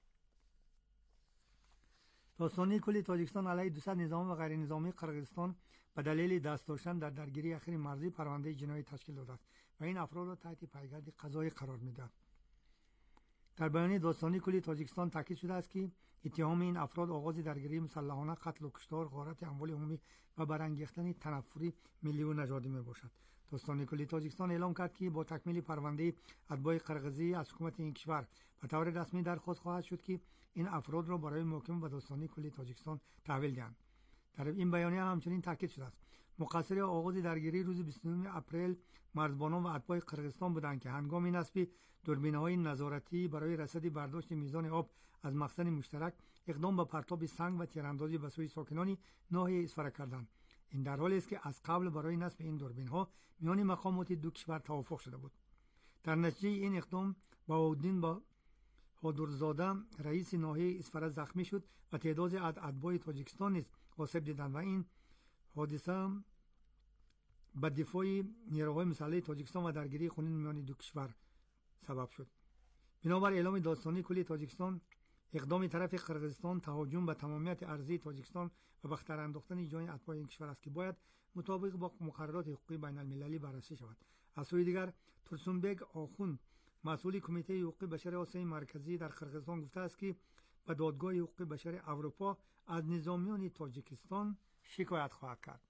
داستانی کل تاجیکستان علیه 200 نظامی و غیر نظامی قرقیزستان به دلیل دست داشتن در درگیری اخیر مرزی پرونده جنایی تشکیل داده است و این افراد را تحت پیگرد قضایی قرار می‌دهد. در بیانیه داستانی کلی تاجیکستان تاکید شده است که اتهام این افراد آغاز درگیری مسلحانه، قتل و کشتار، غارت اموال عمومی و برانگیختن تنفری ملی و نژادی میباشد. داستانی کلی تاجیکستان اعلام کرد که با تکمیل پرونده اتباع قرقیزی از حکومت این کشور به طور رسمی درخواست خواهد شد که این افراد را برای محاکمه به داستانی کلی تاجیکستان تحویل دهند. در این بیانیه همچنین تاکید شده است مقصر آغاز درگیری روز 29 اپریل مرزبانان و اتباع قرقیزستان بودند که هنگام نصب دوربین‌های نظارتی برای رصد برداشت میزان آب از مخزن مشترک اقدام به پرتاب سنگ و تیراندازی به سوی ساکنان ناحیه اصفهان کردند. این در حالی است که از قبل برای نصب این دوربین‌ها میان مقامات دو کشور توافق شده بود. در نتیجه این اقدام بهاءالدین بهادرزاده رئیس ناحیه اصفهان زخمی شد و تعدادی از اتباع تاجیکستان نیز آسیب دیدند و این حادثه به دفاع نیروهای مسلح تاجیکستان و درگیری خونین میان دو کشور سبب شد. بنابر اعلام داستانی کلی تاجیکستان اقدام طرف قرقیزستان تهاجم به تمامیت ارضی تاجیکستان و به خطر انداختن جان اتباع این کشور است که باید مطابق با مقررات حقوقی بین المللی بررسی شود. از سوی دیگر ترسونبگ آخوند مسئول کمیته حقوق بشر آسیای مرکزی در قرقیزستان گفته است که به دادگاه حقوق بشر اروپا از نظامیان تاجیکستان شکایت خواهد کرد.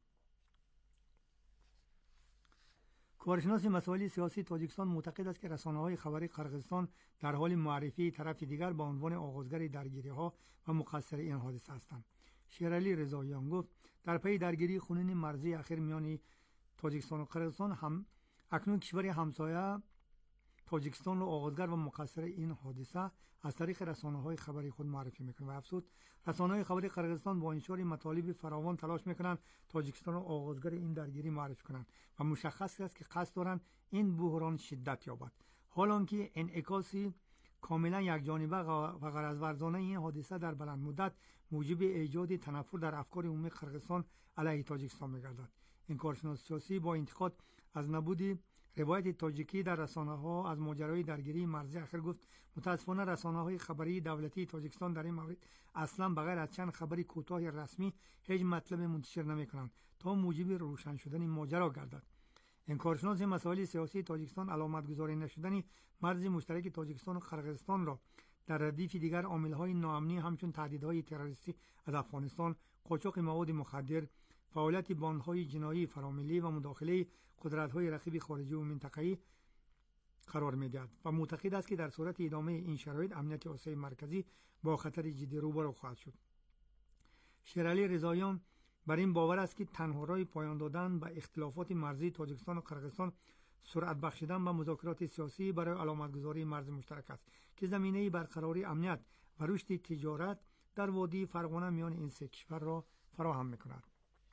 کارشناس مسائل سیاسی تاجیکستان معتقد است که رسانه‌های خبری قرقیزستان در حال معرفی طرف دیگر به عنوان آغازگر درگیری‌ها و مقصر این حادثه هستند. شیرعلی رضاییان گفت در پی درگیری خونین مرزی اخیر میان تاجیکستان و قرقیزستان هم اکنون کشور همسایه تاجیکستان را آغازگر و مقصر این حادثه از طریق رسانه‌های خبری خود معرفی می‌کنند و افزود رسانه‌های خبری قرقیزستان با انتشار مطالب فراوان تلاش می‌کنند تاجیکستان را آغازگر این درگیری معرفی کنند و مشخص است که قصد دارند این بحران شدت یابد، حالانکه انعکاسی کاملا یکجانبه و غرض‌ورزانه این حادثه در بلند مدت موجب ایجاد تنفر در افکار عمومی قرقیزستان علیه تاجیکستان می‌گردد. این کارشناس سیاسی با انتقاد از نبود روایت تاجیکی در رسانه‌ها از ماجرای درگیری مرزی اخیر گفت متاسفانه رسانه‌های خبری دولتی تاجیکستان در این مورد اصلا بغیر از چند خبری کوتاه رسمی هیچ مطلب منتشر نمی‌کنند تا موجب روشن شدن ماجرا گردد. این کارشناس مسائل سیاسی تاجیکستان علامتگذاری نشدن مرز مشترک تاجیکستان و قرقیزستان را در ردیف دیگر عامل‌های ناامنی همچون تهدیدهای تروریستی از افغانستان، قاچاق مواد مخدر، فعالیت باندهای جنایی فراملی و مداخله قدرت‌های رقیب خارجی و منطقه‌ای قرار می‌دهد و معتقد است که در صورت ادامه این شرایط امنیت آسیای مرکزی با خطر جدی روبرو خواهد شد. شیرعلی رضاییان بر این باور است که تنها راه پایان دادن به اختلافات مرزی تاجیکستان و قرقیزستان سرعت بخشیدن به مذاکرات سیاسی برای علامتگذاری مرز مشترک است که زمینه برقراری امنیت و رشد تجارت در وادی فرغانه میان این سه کشور را فراهم می‌کند.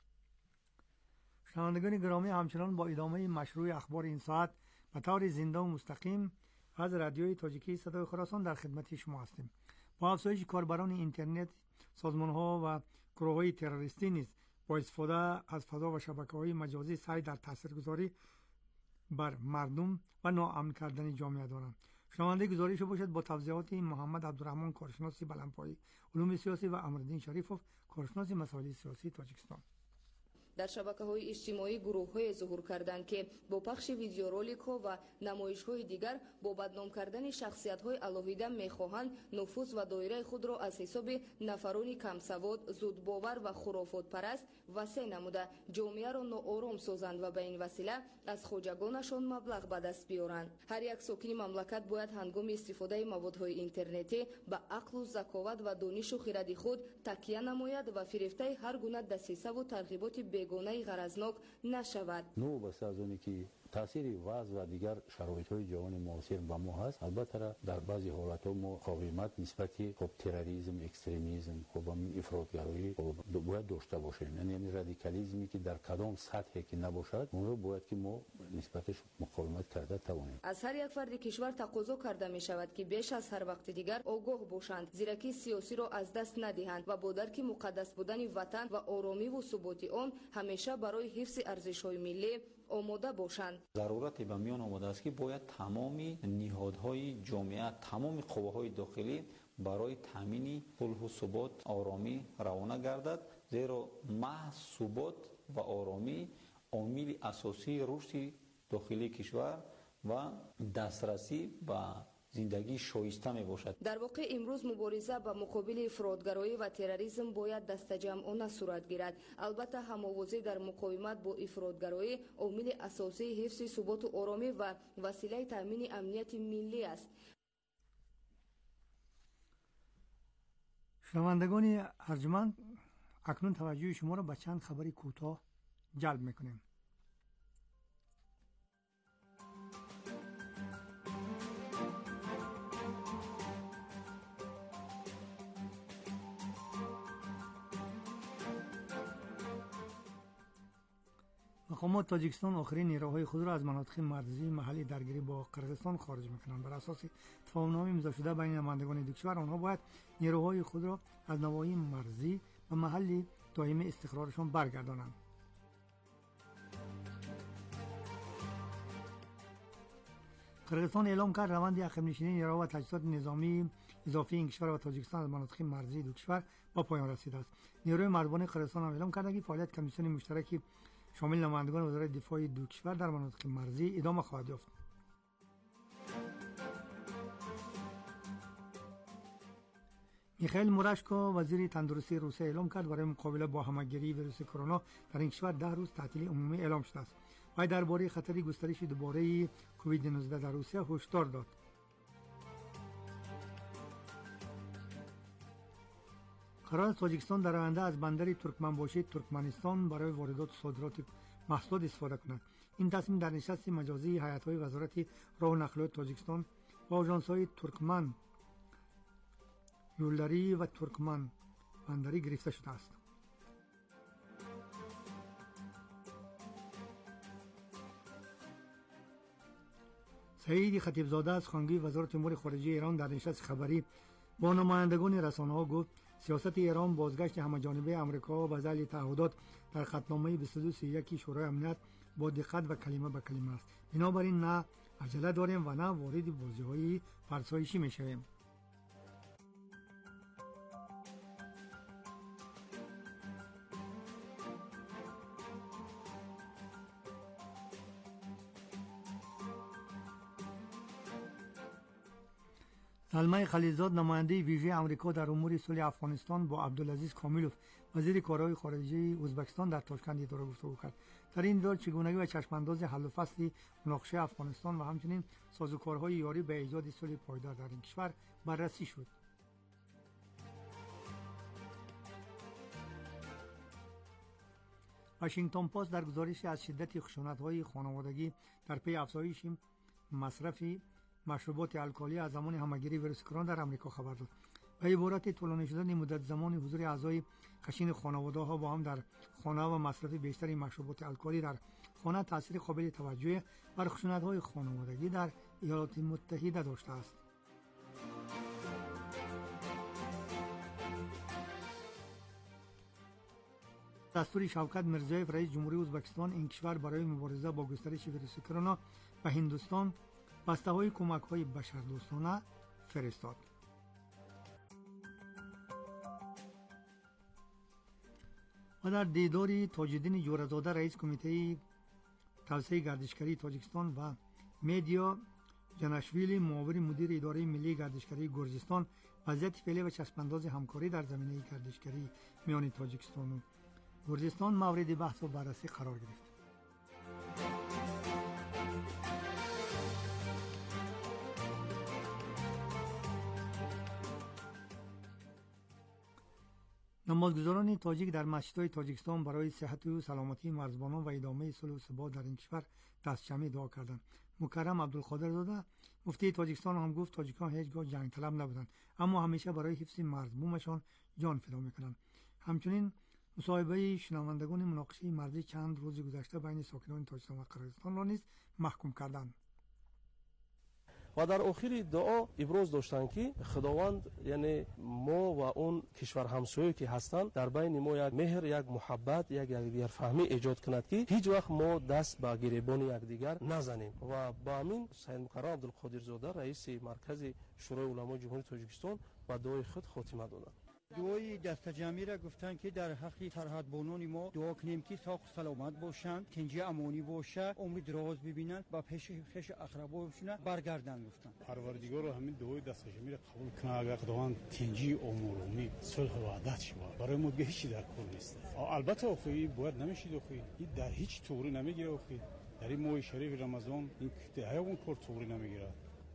شنوندگان گرامی، همچنان با ادامه مشروع اخبار این ساعت به طور زنده و مستقیم از رادیوی تاجیکی صدای خراسان در خدمت شما هستیم. با افزایش کاربران اینترنت، سازمان‌ها و گروه‌های تروریستی نیز با استفاده از فضا و شبکه‌های مجازی سعی در تاثیرگذاری بر مردم و ناامن کردن جامعه دارند. شنونده گزارش باشد با توضیحات محمد عبدالرحمن کارشناس بلندپایه علوم سیاسی و امرالدین شریفوف کارشناس مسائل سیاسی تاجیکستان. در شبکه‌های اجتماعی گروه‌های ظهور کردند که با پخش ویدیورولیک‌ها و نمایش‌های دیگر با بدنام کردن شخصیت‌های الهیده می‌خواهند نفوذ و دایره خود را از حساب نفرانی کمسواد، زودباور و خرافات پرست وسیع نموده جامعه را ناآرام سازند و به این وسیله از خوجگانشان مبلغ به دست بیارند. هر یک ساکن مملکت باید هنگام استفاده موادهای اینترنتی به عقل و ذکاوت و دانش و خرد خود تکیه نماید و فریفته هر گونه دسیسه و ترغیبات گونه غرضناک نشود. نو بس از اونی که تاثیر وضع و دیگر شرایط‌های جهان معاصر با ما هست، البته در بعضی حالت‌ها مقاومت نسبت خب تروریسم، اکستریمیسم، خب افراطگرایی باید داشته باشیم. یعنی رادیکالیسمی که در کدام سطحی که نباشد اون رو باید که ما نسبتش مقاومت کرده توانیم. از هر یک فرد کشور تقاضا کرده می شود که بیش از هر وقت دیگر آگاه باشند، زیرکی سیاسی را از دست ندهند و با درک مقدس بودن وطن و آرامی و ثبات آن همیشه برای حفظ ارزش‌های ملی آماده باشند. ضرورت به میان آمده است که باید تمام نهادهای جامعه، تمام قواهای داخلی برای تامین صلح و ثبات آرامی روانه گردد، زیرا محض ثبات و آرامی عامل اساسی رشد داخلی کشور و دسترسی به زندگی شایسته می باشد. در واقع امروز مبارزه با مقابل افراطگرایی و تروریسم باید دستجمعانه صورت گیرد. البته هم‌آوازی در مقاومت با افراطگرایی عامل اساسی حفظ ثبات و آرامی و وسیله تامین امنیت ملی است. شنوندگان ارجمند، اکنون توجه شما را به چند خبری کوتاه جلب می‌کنیم. مقامات تاجیکستان آخرین نیروهای خود را از مناطق مرزی محلی درگیری با قرقیزستان خارج می‌کنند. بر اساس تفاهم‌نامه امضا شده بین نمایندگان دو کشور، آنها باید نیروهای خود را از نواحی مرزی و محل دائم استقرارشان برگردانند. قرقیزستان اعلام کرد روند عقب نشینی نیروها و تجهیزات نظامی اضافی این کشور و تاجیکستان از مناطق مرزی دو کشور با پایان رسیده است. نیروی مرزبان قرقیزستان هم اعلام کرده که فعالیت کمیسیون مشترک شامل نمایندگان وزارت دفاع دو کشور در مناطق مرزی ادامه خواهد یافت. میخائیل مورشکو وزیر تندرستی روسیه اعلام کرد برای مقابله با همه‌گیری ویروس کرونا در این کشور 10 روز تعطیلی عمومی اعلام شده است. وی درباره خطر گسترش دوباره کووید 19 در روسیه هشدار داد. قرار است تاجیکستان در آینده از بندر ترکمنباشی ترکمنستان برای واردات و صادرات محصولات استفاده کند. این تصمیم در نشست مجازی هیئت‌های وزارت راه و نقلات تاجیکستان و آژانس‌های ترکمن یولداری و ترکمن بندری گرفته شده است. سعید خطیبزاده از خانگی وزارت امور خارجه ایران در نشست خبری با نمایندگان رسانه‌ها گفت سیاست ایران بازگشت همه‌جانبه آمریکا به ذیل تعهدات در خطنامه 2231 شورای امنیت با دقت و کلمه به کلمه است. بنابراین نه عجله داریم و نه وارد بازی‌های فرسایشی می‌شویم. سلمه خلیلزاد نماینده ویژه آمریکا در امور صلح افغانستان با عبدالعزیز کامیلوف وزیر کارهای خارجه ازبکستان در تاشکند دیدار گفتگو کرد. در این دیدار چگونگی و چشمانداز حل و فصل مناقشه افغانستان و همچنین سازوکارهای یاری به ایجاد صلح پایدار در این کشور بررسی شد. واشنگتن پست در گزارش از شدت خشونت‌های خانوادگی در پی افزایش مصرف مشروبات الکلی از زمان همه‌گیری ویروس کرونا در آمریکا خبر داد. به عبارت طولانی شدن مدت زمان حضور اعضای خشن خانواده‌ها با هم در خانه و مصرف بیشتر مشروبات الکلی در خانه تاثیر قابل توجهی بر خشونت‌های خانوادگی در ایالات متحده داشته است. دستور شوکت میرزایف رئیس جمهوری ازبکستان این کشور برای مبارزه با گسترش ویروس کرونا به هندوستان بسته‌های کمک‌های بشردوستانه فرستاد. و در دیداری تاج‌الدین جورزاده رئیس کمیته توسعه گردشگری تاجیکستان و میدیا جناشویلی معاون مدیر اداره ملی گردشگری گرجستان وضعیت فعلی و چشمانداز همکاری در زمینه گردشگری میان تاجیکستان و گرجستان مورد بحث و بررسی قرار گرفت. نمازگزاران تاجیک در مسجدهای تاجیکستان برای صحت و سلامتی مرزبانان و ادامه صلح و ثبات در این کشور دستجمعی دعا کردند. مکرم عبدالقادر زاده مفتی تاجیکستان هم گفت تاجیکان هیچگاه جنگ طلب نبودند اما همیشه برای حفظ مرزبومشان جان فدا میکنند. همچنین مصاحبه شنوندگان مناقشه مرزی چند روز گذشته بین ساکنان تاجیکستان و قرقیزستان را نیز محکوم کردند. و در آخر دعا ابراز داشتند که خداوند یعنی ما و اون کشور همسایه که هستند در بین ما یک مهر، یک محبت، یک یکدیگر فهمی ایجاد کند که هیچ وقت ما دست به گریبان یکدیگر نزنیم. و با همین سید مکرم عبدالقادر زاده رئیس مرکز شورای علمای جمهوری تاجیکستان و دعای خود خاتمه دادند. دعای دست جمعی را گفتن که در حق سرحدبانان ما دعا کنیم که ساق سلامت باشند، که اینجا امانی باشه، عمر دراز ببینند و پیش خش اقربایشون برگردن. گفتن پروردگار رو همین دعای دست جمعی را قبول کنه. اگر خداوند تنجی امور امید صلح و وحدت شود برای ما دیگه هیچی در کار نیست. البته اخوی باید نمیشه اخوی در هیچ طوری نمیگیره اخوی در این ماه شریف رمضان این که اون کار طوری نمیگیره.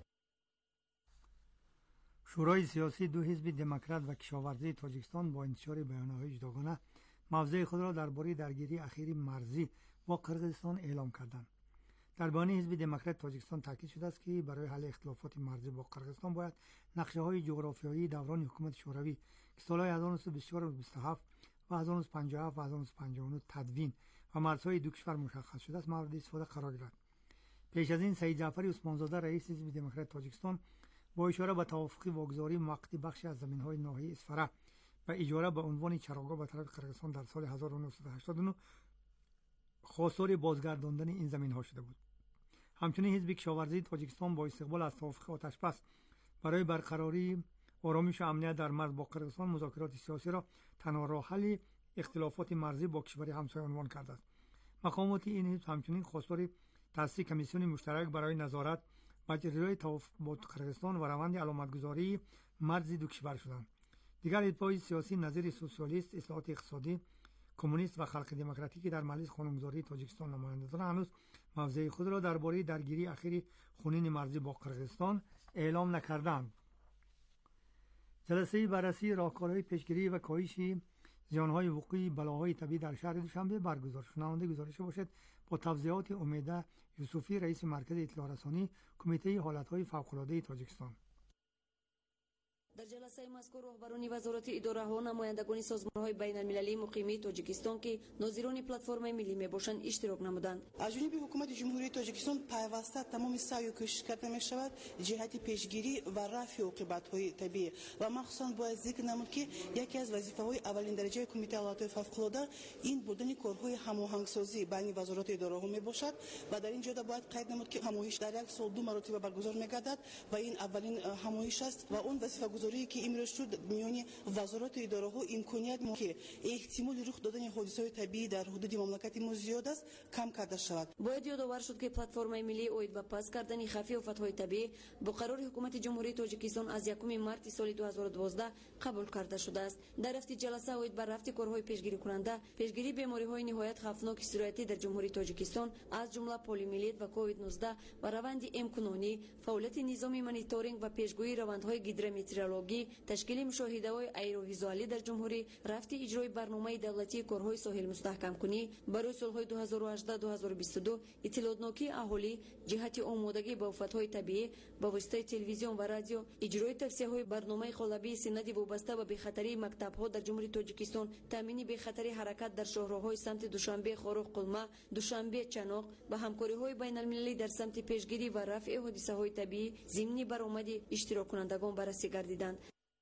شورای سیاسی دو حزب دموکرات و کشاورزی تاجیکستان با انتشار بیانیه‌های جداگانه موضع خود را درباره درگیری اخیر مرزی با قرقیزستان اعلام کردند. در بیانیه حزب دموکرات تاجیکستان تاکید شده است که برای حل اختلافات مرزی با قرقیزستان باید نقشه‌های جغرافیایی دوران حکومت شوروی که سالهای 1924 و 27 و 1957 و 1959 تدوین و مرزهای دو کشور مشخص شده است مورد استفاده قرار گیرد. پیش از این سید جعفری عثمانزاده رئیس حزب دموکرات تاجیکستان با اشاره به توافق واگذاری موقتی بخشی از زمین‌های ناحیه اصفره و اجاره به عنوان چراگاه به طرف قرقیزستان در سال 1989 خواستار بازگرداندن این زمین‌ها شده بود. همچنین حزب کشاورزی تاجیکستان با استقبال از توافق آتش‌بس برای برقراری آرامش و امنیت در مرز با قرقیزستان مذاکرات سیاسی را تنها راه حل اختلافات مرزی با کشور همسایه عنوان کرده است. مقامات این حزب همچنین خواستار تأسیس کمیسیون مشترک برای نظارت بر اجرای توافق با قرقیزستان و روند علامتگذاری مرز دو کشور شدند. دیگر حزب‌های سیاسی نظیر سوسیالیست، اصلاحات اقتصادی، کمونیست و خلق دموکراتیک که در مجلس قانونگذاری تاجیکستان نماینده دارند هنوز موضع خود را درباره درگیری اخیر خونین مرزی با قرقیزستان اعلام نکردند. جلسه بررسی راهکارهای پیشگیری و کاهش زیانهای وقوع بلاهای طبیعی در شهر دوشنبه برگزار شد. شنونده گزارش باشد با توضیحات امیده یوسفی، رئیس مرکز اطلاع رسانی کمیته حالتهای فوق‌العاده تاجیکستان. در جلسه مذکور رهبران وزارت اداره‌ها، نمایندگان سازمان‌های بین‌المللی مقیمی تاجیکستان که ناظران پلتفرم ملی میباشند اشتراک نمودند. از جانب حکومت جمهوری تاجیکستان پیوسته تمام سعی و کوشش کرده می‌شود جهت پیشگیری و رفع عاقبت‌های طبیعی و مخصوصاً باید ذکر نمود که یکی از وظیفه‌های اولین درجه کمیته حالتهای فوق‌العاده این بودن کارهای هماهنگسازی بین وزارت اداره‌ها میباشد و در این جهت باید قید نمود که همایش در یک سال 2 مرتبه برگزار می‌گردد و این اولین همایش است و اون وظیفه که امروز شد میان وزارت اداره ها امکانیت که احتمال رخ دادن حادثه‌های طبیعی در حدود مملکت ما زیاد است کم کرده شود. باید یادآور شد که پلتفرم ملی اوید به پس کردن خفی آفت‌های طبیعی با قرار حکومت جمهوری تاجیکستان از 1 مارس سال 2012 قبول کرده شده است. در رفت جلسه اوید بر رفت کارهای پیشگیری کننده پیشگیری بیماری‌های نهایت خطرناک سرایتی در جمهوری تاجیکستان از جمله پلیومیلیت و کووید 19 و روند امکانانی فعالیت نظام مانیتورینگ و پیشگویی روندهای گیدرومترولوژی، تشکیل مشاهده‌های ایروویزوالی در جمهوری، رفت اجرای برنامه دولتی کارهای ساحل مستحکم کنی برای سال‌های 2018-2022، اطلاعات‌نوکی اهالی جهت آمادگی به آفت‌های طبیعی با واسطه تلویزیون و رادیو، اجرای توصیه‌های برنامه قالبی سند وابسته به بی‌خطری مکتب‌ها در جمهوری تاجیکستان، تامین بی‌خطری حرکت در شهرهای سمت دوشنبه، خاروق، قلمه، دوشنبه، چناق و همکاری‌های بین‌المللی در سمت پیشگیری و رفع حادثه‌های طبیعی ضمن برآمد اشتراک کنندگان بررسی گردیدند.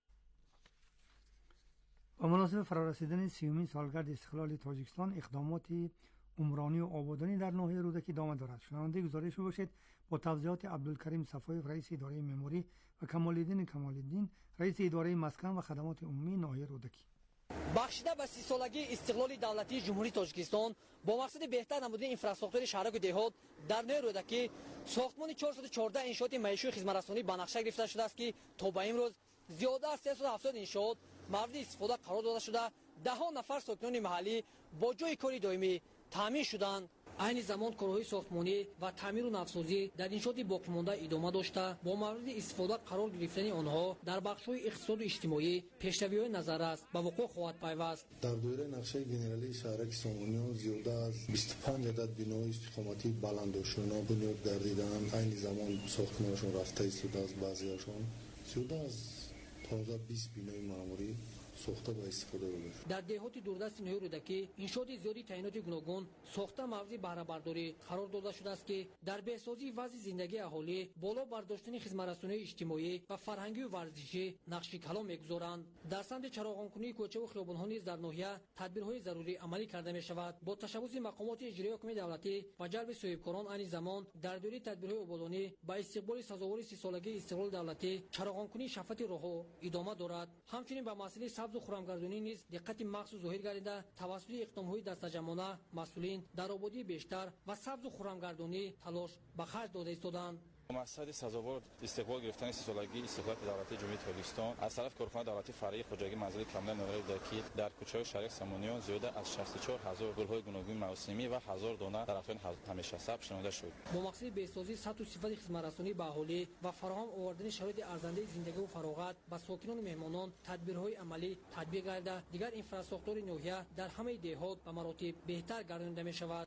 با مناسبت فرارسیدن 30مین سالگرد استقلال تاجیکستان اقدامات عمرانی و آبادانی در ناحیه رودکی ادامه دارد. شنونده گزارش باشید با توضیحات عبدالکریم صفایی، رئیس اداره معماری و کمال‌الدین رئیس اداره مسکن و خدمات عمومی ناحیه رودکی. بخشیده به 30 سالگی استقلال دولتی جمهوری تاجیکستان با مقصد بهتر نمودن اینفراستراکتور شهرک و دهات در نوع رودکی ساختمان 414 انشاءات معیشی و خدمت‌رسانی به نقشه گرفته شده است که تا به امروز زیاده از 370 انشاءات مورد استفاده قرار داده شده. 10 نفر ساکنان محلی با جای کاری دائمی تامین شدند. عین زمان کارهای ساختمانی و تعمیر و نوسازی در انشاءات باقی‌مانده ادامه داشته با مورد استفاده قرار گرفتن آنها در بخش‌های اقتصاد و اجتماعی پیشروی‌های نظررس به وقوع خواهد پیوست. در دوره نقشه گنرالی شهرک سامانیان زیاده از 25 عدد بنای استخاماتی بلند و شنا بنیاد گردیدند. عین زمان ساختمانشون رفته ایستاده از بعضی‌هاشون زیاده از 15-20 بنای معمولی ساخته با استفاده بود. در دهات دوردست ناحیه رودکی انشاءات زیادی تعیینات گوناگون ساخته مورد بهره برداری قرار داده شده است که در بهسازی وضع زندگی اهالی، بالا برداشتن خدمت‌رسانی اجتماعی و فرهنگی و ورزشی نقش کلان می‌گذارند. در سمت چراغان‌کنی کوچه و خیابان‌ها نیز در ناحیه تدبیرهای ضروری عملی کرده می‌شود. با تشبث مقامات اجرایی حکومت دولتی و جلب صاحبکاران عین زمان در دوره تدبیرهای آبادانی با استقبال سزاوار 30 سالگی استقلال دولتی چراغان‌کنی شفت راه‌ها ادامه دارد. همچنین به مسئله سبز و خرمگردانی نیز دقت مخصوص ظاهر گردیده توسط اقدام‌های دستجمعانه مسئولین در آبادی بیشتر و سبز و خرمگردانی تلاش به خرج داده ایستادند. مقصد سزاوار استقبال گرفتن 30 سالگی استقلال دولتی جمهوری تاجیکستان از طرف کارخانه دولتی فرعی خواجگی منزل کاملا نوره رودکی در کوچه شهرک سامانیان زیاده از 64000 گل‌های گوناگون موسمی و 1000 دانه درختان همیشه ثبت شده شد. با مقصد بهسازی سطح و صفت خدمت‌رسانی به اهالی و فراهم آوردن شرایط ارزنده زندگی و فراغت به ساکنان و مهمانان تدبیرهای عملی تطبیق گردیده دیگر اینفراستراکتور ناحیه در همه دهات به مراتب بهتر گردانده می‌شود.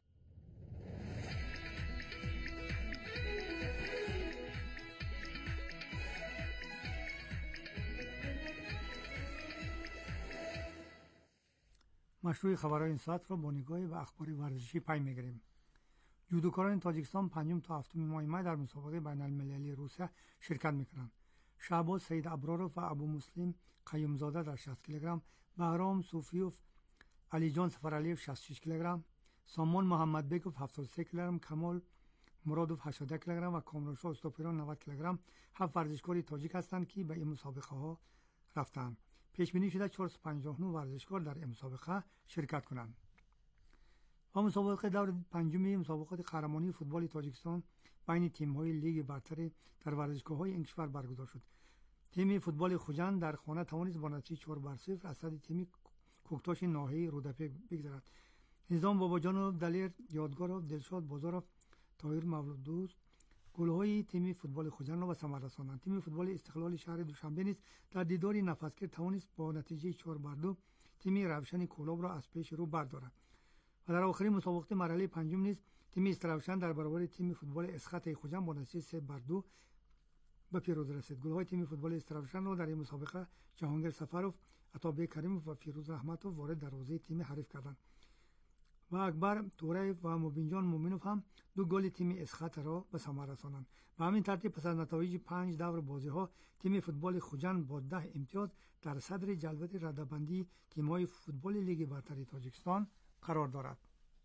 مشروع خبرهای این ساعت را با نگاهی به اخبار ورزشی پی می‌گیریم. جودوکاران تاجیکستان 5 تا 7 ماه می در مسابقه بین‌المللی روسیه شرکت می‌کنند. شهباز سید ابراروف و ابو مسلم قیومزاده در 60 کیلوگرم، بهرام صوفیوف، علی جان سفرعلیف 66 کیلوگرم، سامان محمد بیکوف 73 کیلوگرم، کمال مرادوف 80 کیلوگرم و کامرانشاه استوپیران 90 کیلوگرم 7 ورزشکار تاجیک هستند که به این مسابقه ها رفتند. پیش بینی شده 459 ورزشکار در این مسابقه شرکت کنند. و مسابقه دور پنجم مسابقات قهرمانی فوتبال تاجیکستان بین تیم‌های لیگ برتر در ورزشگاه‌های این کشور برگزار شد. تیم فوتبال خوجند در خانه توانست با نتیجه 4-0 از صد تیم کوکتاش ناحیه رودپه بگذرد. نظام باباجان دلیر، یادگارov، دلشاد بازارov، طاهر مولود دوست گل‌های تیم فوتبال خوجند را به ثمر رساندند. تیم فوتبال استقلال شهر دوشنبه نیز در دیداری نفسگیر توانست با نتیجه 4-2 تیم روشن کولاب را از پیش رو بردارد. و در آخرین مسابقه مرحله پنجم نیز تیم استروشن در برابر تیم فوتبال اسخط خوجند با نتیجه 3-2 به پیروزی رسید. گل‌های تیم فوتبال استروشن را در این مسابقه جهانگیر سفروف، عطابک کریموف و فیروز رحمتوف وارد دروازه تیم حریف کردند. و اکبر تورایف و مبینجان مومنوف هم 2 گل تیم اسخط را به ثمر رساندند. به همین ترتیب پس از نتایج 5 دور بازی‌ها تیم فوتبال خوجند با 10 امتیاز در صدر جدول رده‌بندی تیم‌های فوتبال لیگ برتر تاجیکستان قرار دارد.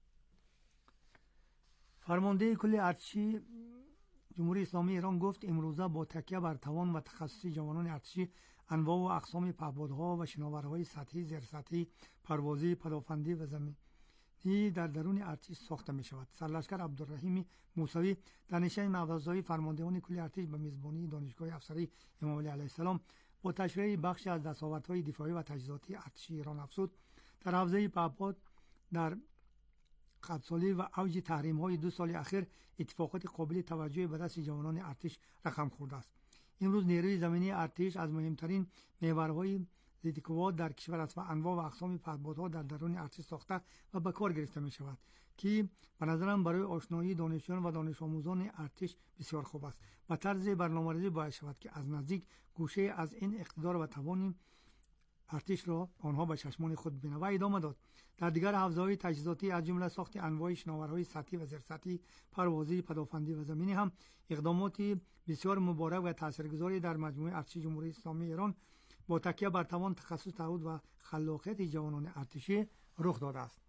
فرمانده کل ارتشی جمهوری اسلامی ایران گفت امروزه با تکیه بر توان و تخصص جوانان ارتشی انواع و اقسام پهپادها و شناورهای سطحی، زیرسطحی، پروازی، پدافندی و زمینی در درون ارتش ساخته می شود. سرلشکر عبدالرحیم موسوی در نشست نوازهای فرماندهان کل ارتش به میزبانی دانشگاه افسری امام علی علیه السلام با تشریح بخش از دستاوردهای دفاعی و تجهیزاتی ارتش ایران افزود در حوزه پهپاد در قبض‌سالی و اوج تحریم‌های 2 سال اخیر اتفاقات قابل توجهی به دست جوانان ارتش رقم خورده است. امروز نیروی زمینی ارتش از مهمترین محورهای ضد قوات در کشور است و انواع و اقسام پهپادها در درون ارتش ساخته و به کار گرفته می شود که به نظرم برای آشنایی دانشجویان و دانش آموزان ارتش بسیار خوب است. به طرز برنامه‌ریزی باید شود که از نزدیک گوشه از این اقتدار و توان ارتش را آنها به چشمان خود ببینند. و ادامه داد در دیگر حوزه‌های تجهیزاتی از جمله ساخت انواع شناورهای سطحی و زیرسطحی، پروازی، پدافندی و زمینی هم اقدامات بسیار مبارک و تاثیرگذاری در مجموعه ارتش جمهوری اسلامی ایران با تکیه بر توان، تخصص، تعهد و خلاقیت جوانان ارتشی رخ داده است.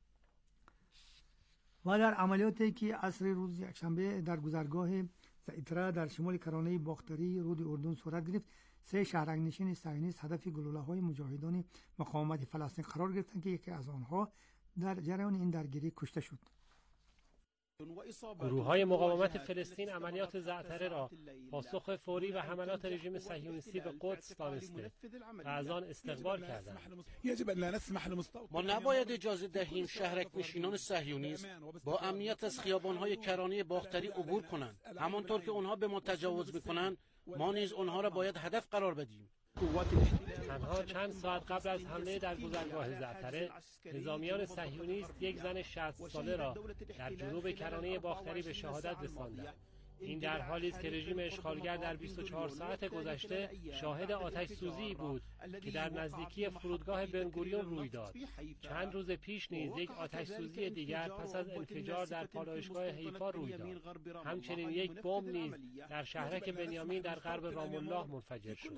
و در عملیاتی که عصر روز یکشنبه در گذرگاه زیتره در شمال کرانه باختری رود اردن صورت گرفت، 3 شهرک‌نشین صهیونیست هدف گلوله‌های مجاهدان مقاومت فلسطین قرار گرفتند که یکی از آنها در جریان این درگیری کشته شد. گروه‌های مقاومت فلسطین عملیات زعتره را پاسخ فوری و حملات رژیم صهیونیستی به قدس دانسته و از آن استقبال کردند. ما نباید اجازه دهیم شهرک‌نشینان صهیونیست با امنیت از خیابان‌های کرانه باختری عبور کنند. همانطور که آنها به ما تجاوز می‌کنند، ما نیز آنها را باید هدف قرار بدیم. تنها چند ساعت قبل از حمله در گذرگاه زعتره، نظامیان صهیونیست یک زن 60 ساله را در جنوب کرانه باختری به شهادت رساندند. این در حالی است که رژیم اشغالگر در 24 ساعت گذشته شاهد آتش سوزی بود که در نزدیکی فرودگاه بنگوریون روی داد. چند روز پیش نیز یک آتش سوزی دیگر پس از انفجار در پالایشگاه حیفا روی داد. همچنین یک بمب نیز در شهرک بنیامین در غرب رام الله منفجر شد.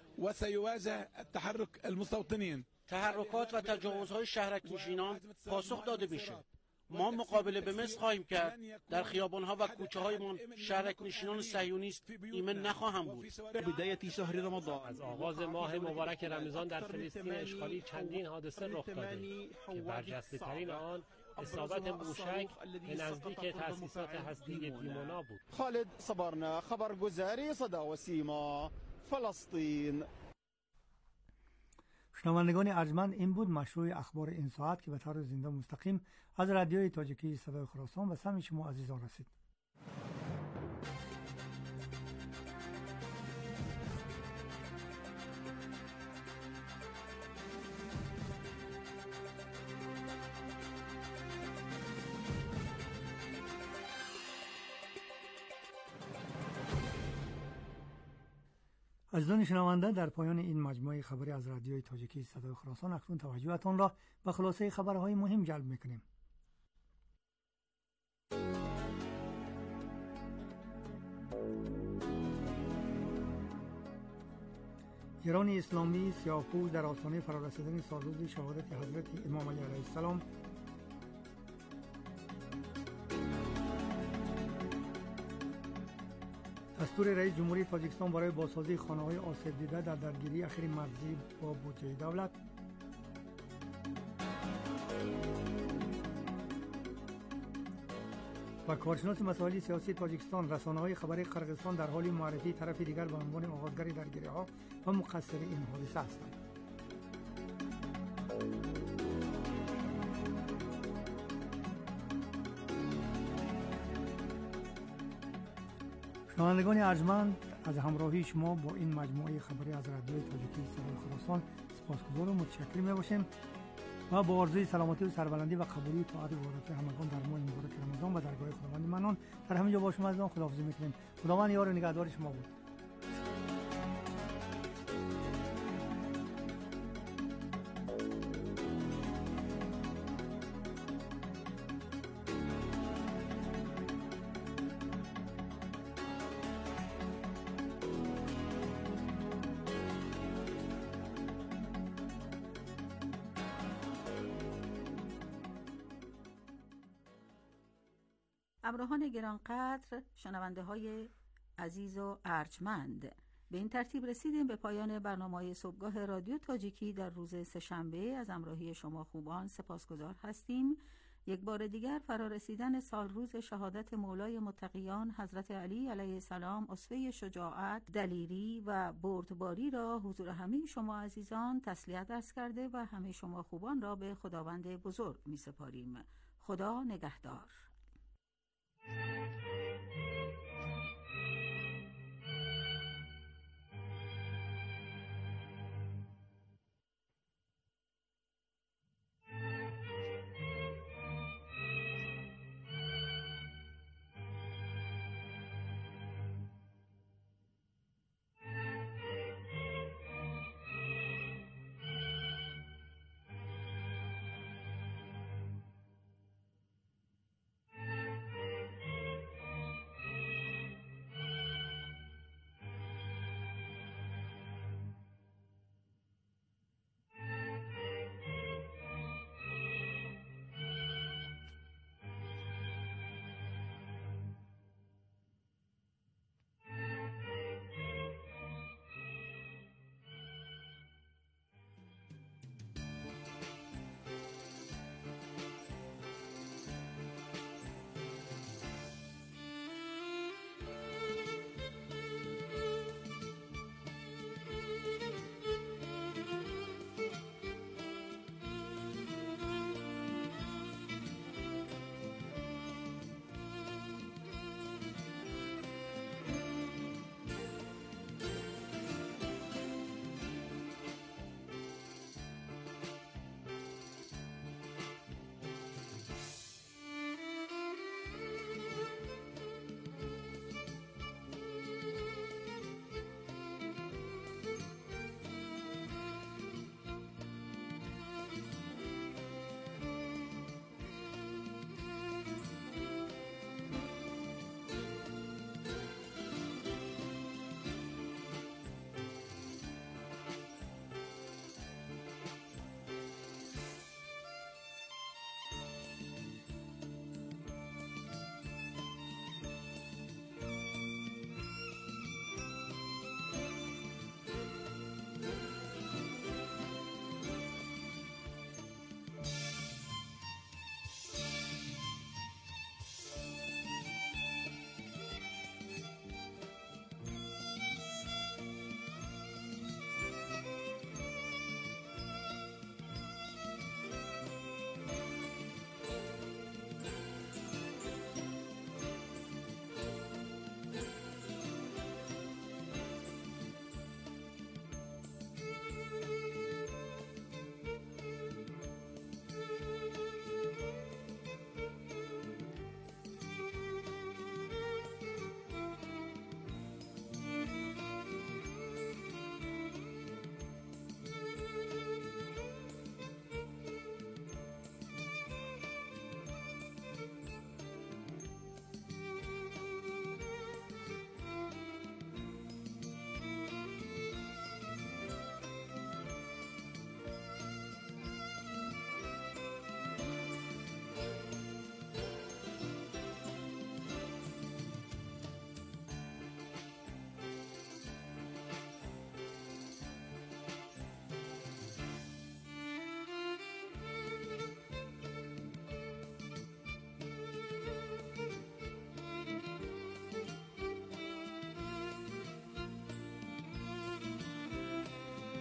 تحرکات و تجاوزهای شهرک‌نشینان پاسخ داده میشه. ما مقابله به مثل خواهیم کرد. در خیابان‌ها و کوچه‌هایمان شهرک‌نشینان صهیونیست ایمن نخواهم بود. از آغاز ماه مبارک رمضان در فلسطین اشغالی چندین حادثه رخ داده که برجسته‌ترین آن اصابت موشک به نزدیک تأسیسات هسته‌ای دیمونا بود. خالد صبرنا خبرگزاری صدا و سیما فلسطین. شنوندگان ارجمند، این بود مشروع اخبار این ساعت که به طور زنده مستقیم از رادیوی تاجیکی صدای خراسان به سمع شما عزیزان رسید. عزیزان شنونده، در پایان این مجموعه خبری از رادیوی تاجیکی صدای خراسان اکنون توجهتان را به خلاصه خبرهای مهم جلب می‌کنیم. ایران اسلامی سیاه‌پوش در آستانه فرارسیدن سالروز شهادت حضرت امام علی علیه السلام. دستور رئیس جمهوری تاجیکستان برای بازسازی خانه‌های آسیب دیده در درگیری اخیر مرزی با بودجه دولت. و کارشناس مسائل سیاسی تاجیکستان، رسانه‌های خبری قرقیزستان در حال معرفی طرف دیگر به عنوان آغازگر درگیری‌ها و مقصر این حادثه هستند. شنوندگان ارجمند، از همراهی شما با این مجموعه خبری از رادیوی تاجیکی صدای خراسان سپاسگزار و متشکر می‌باشیم و با آرزوی سلامتی و سربلندی و قبولی طاعت و عبادت همگان در ماه مبارک رمضان و درگاه خداوند منان در همه جا با شما عزیزان خداحافظی می‌کنیم. خداوند یار و نگهدار شما بود. همراهان گرانقدر، شنونده های عزیز و ارجمند، به این ترتیب رسیدیم به پایان برنامه صبحگاه رادیو تاجیکی در روز سه‌شنبه. از همراهی شما خوبان سپاسگزار هستیم. یک بار دیگر فرارسیدن سال روز شهادت مولای متقیان حضرت علی علیه السلام اسوه شجاعت، دلیری و بردباری را حضور همه شما عزیزان تسلیت عرض کرده و همه شما خوبان را به خداوند بزرگ می سپاریم. خدا نگهدار.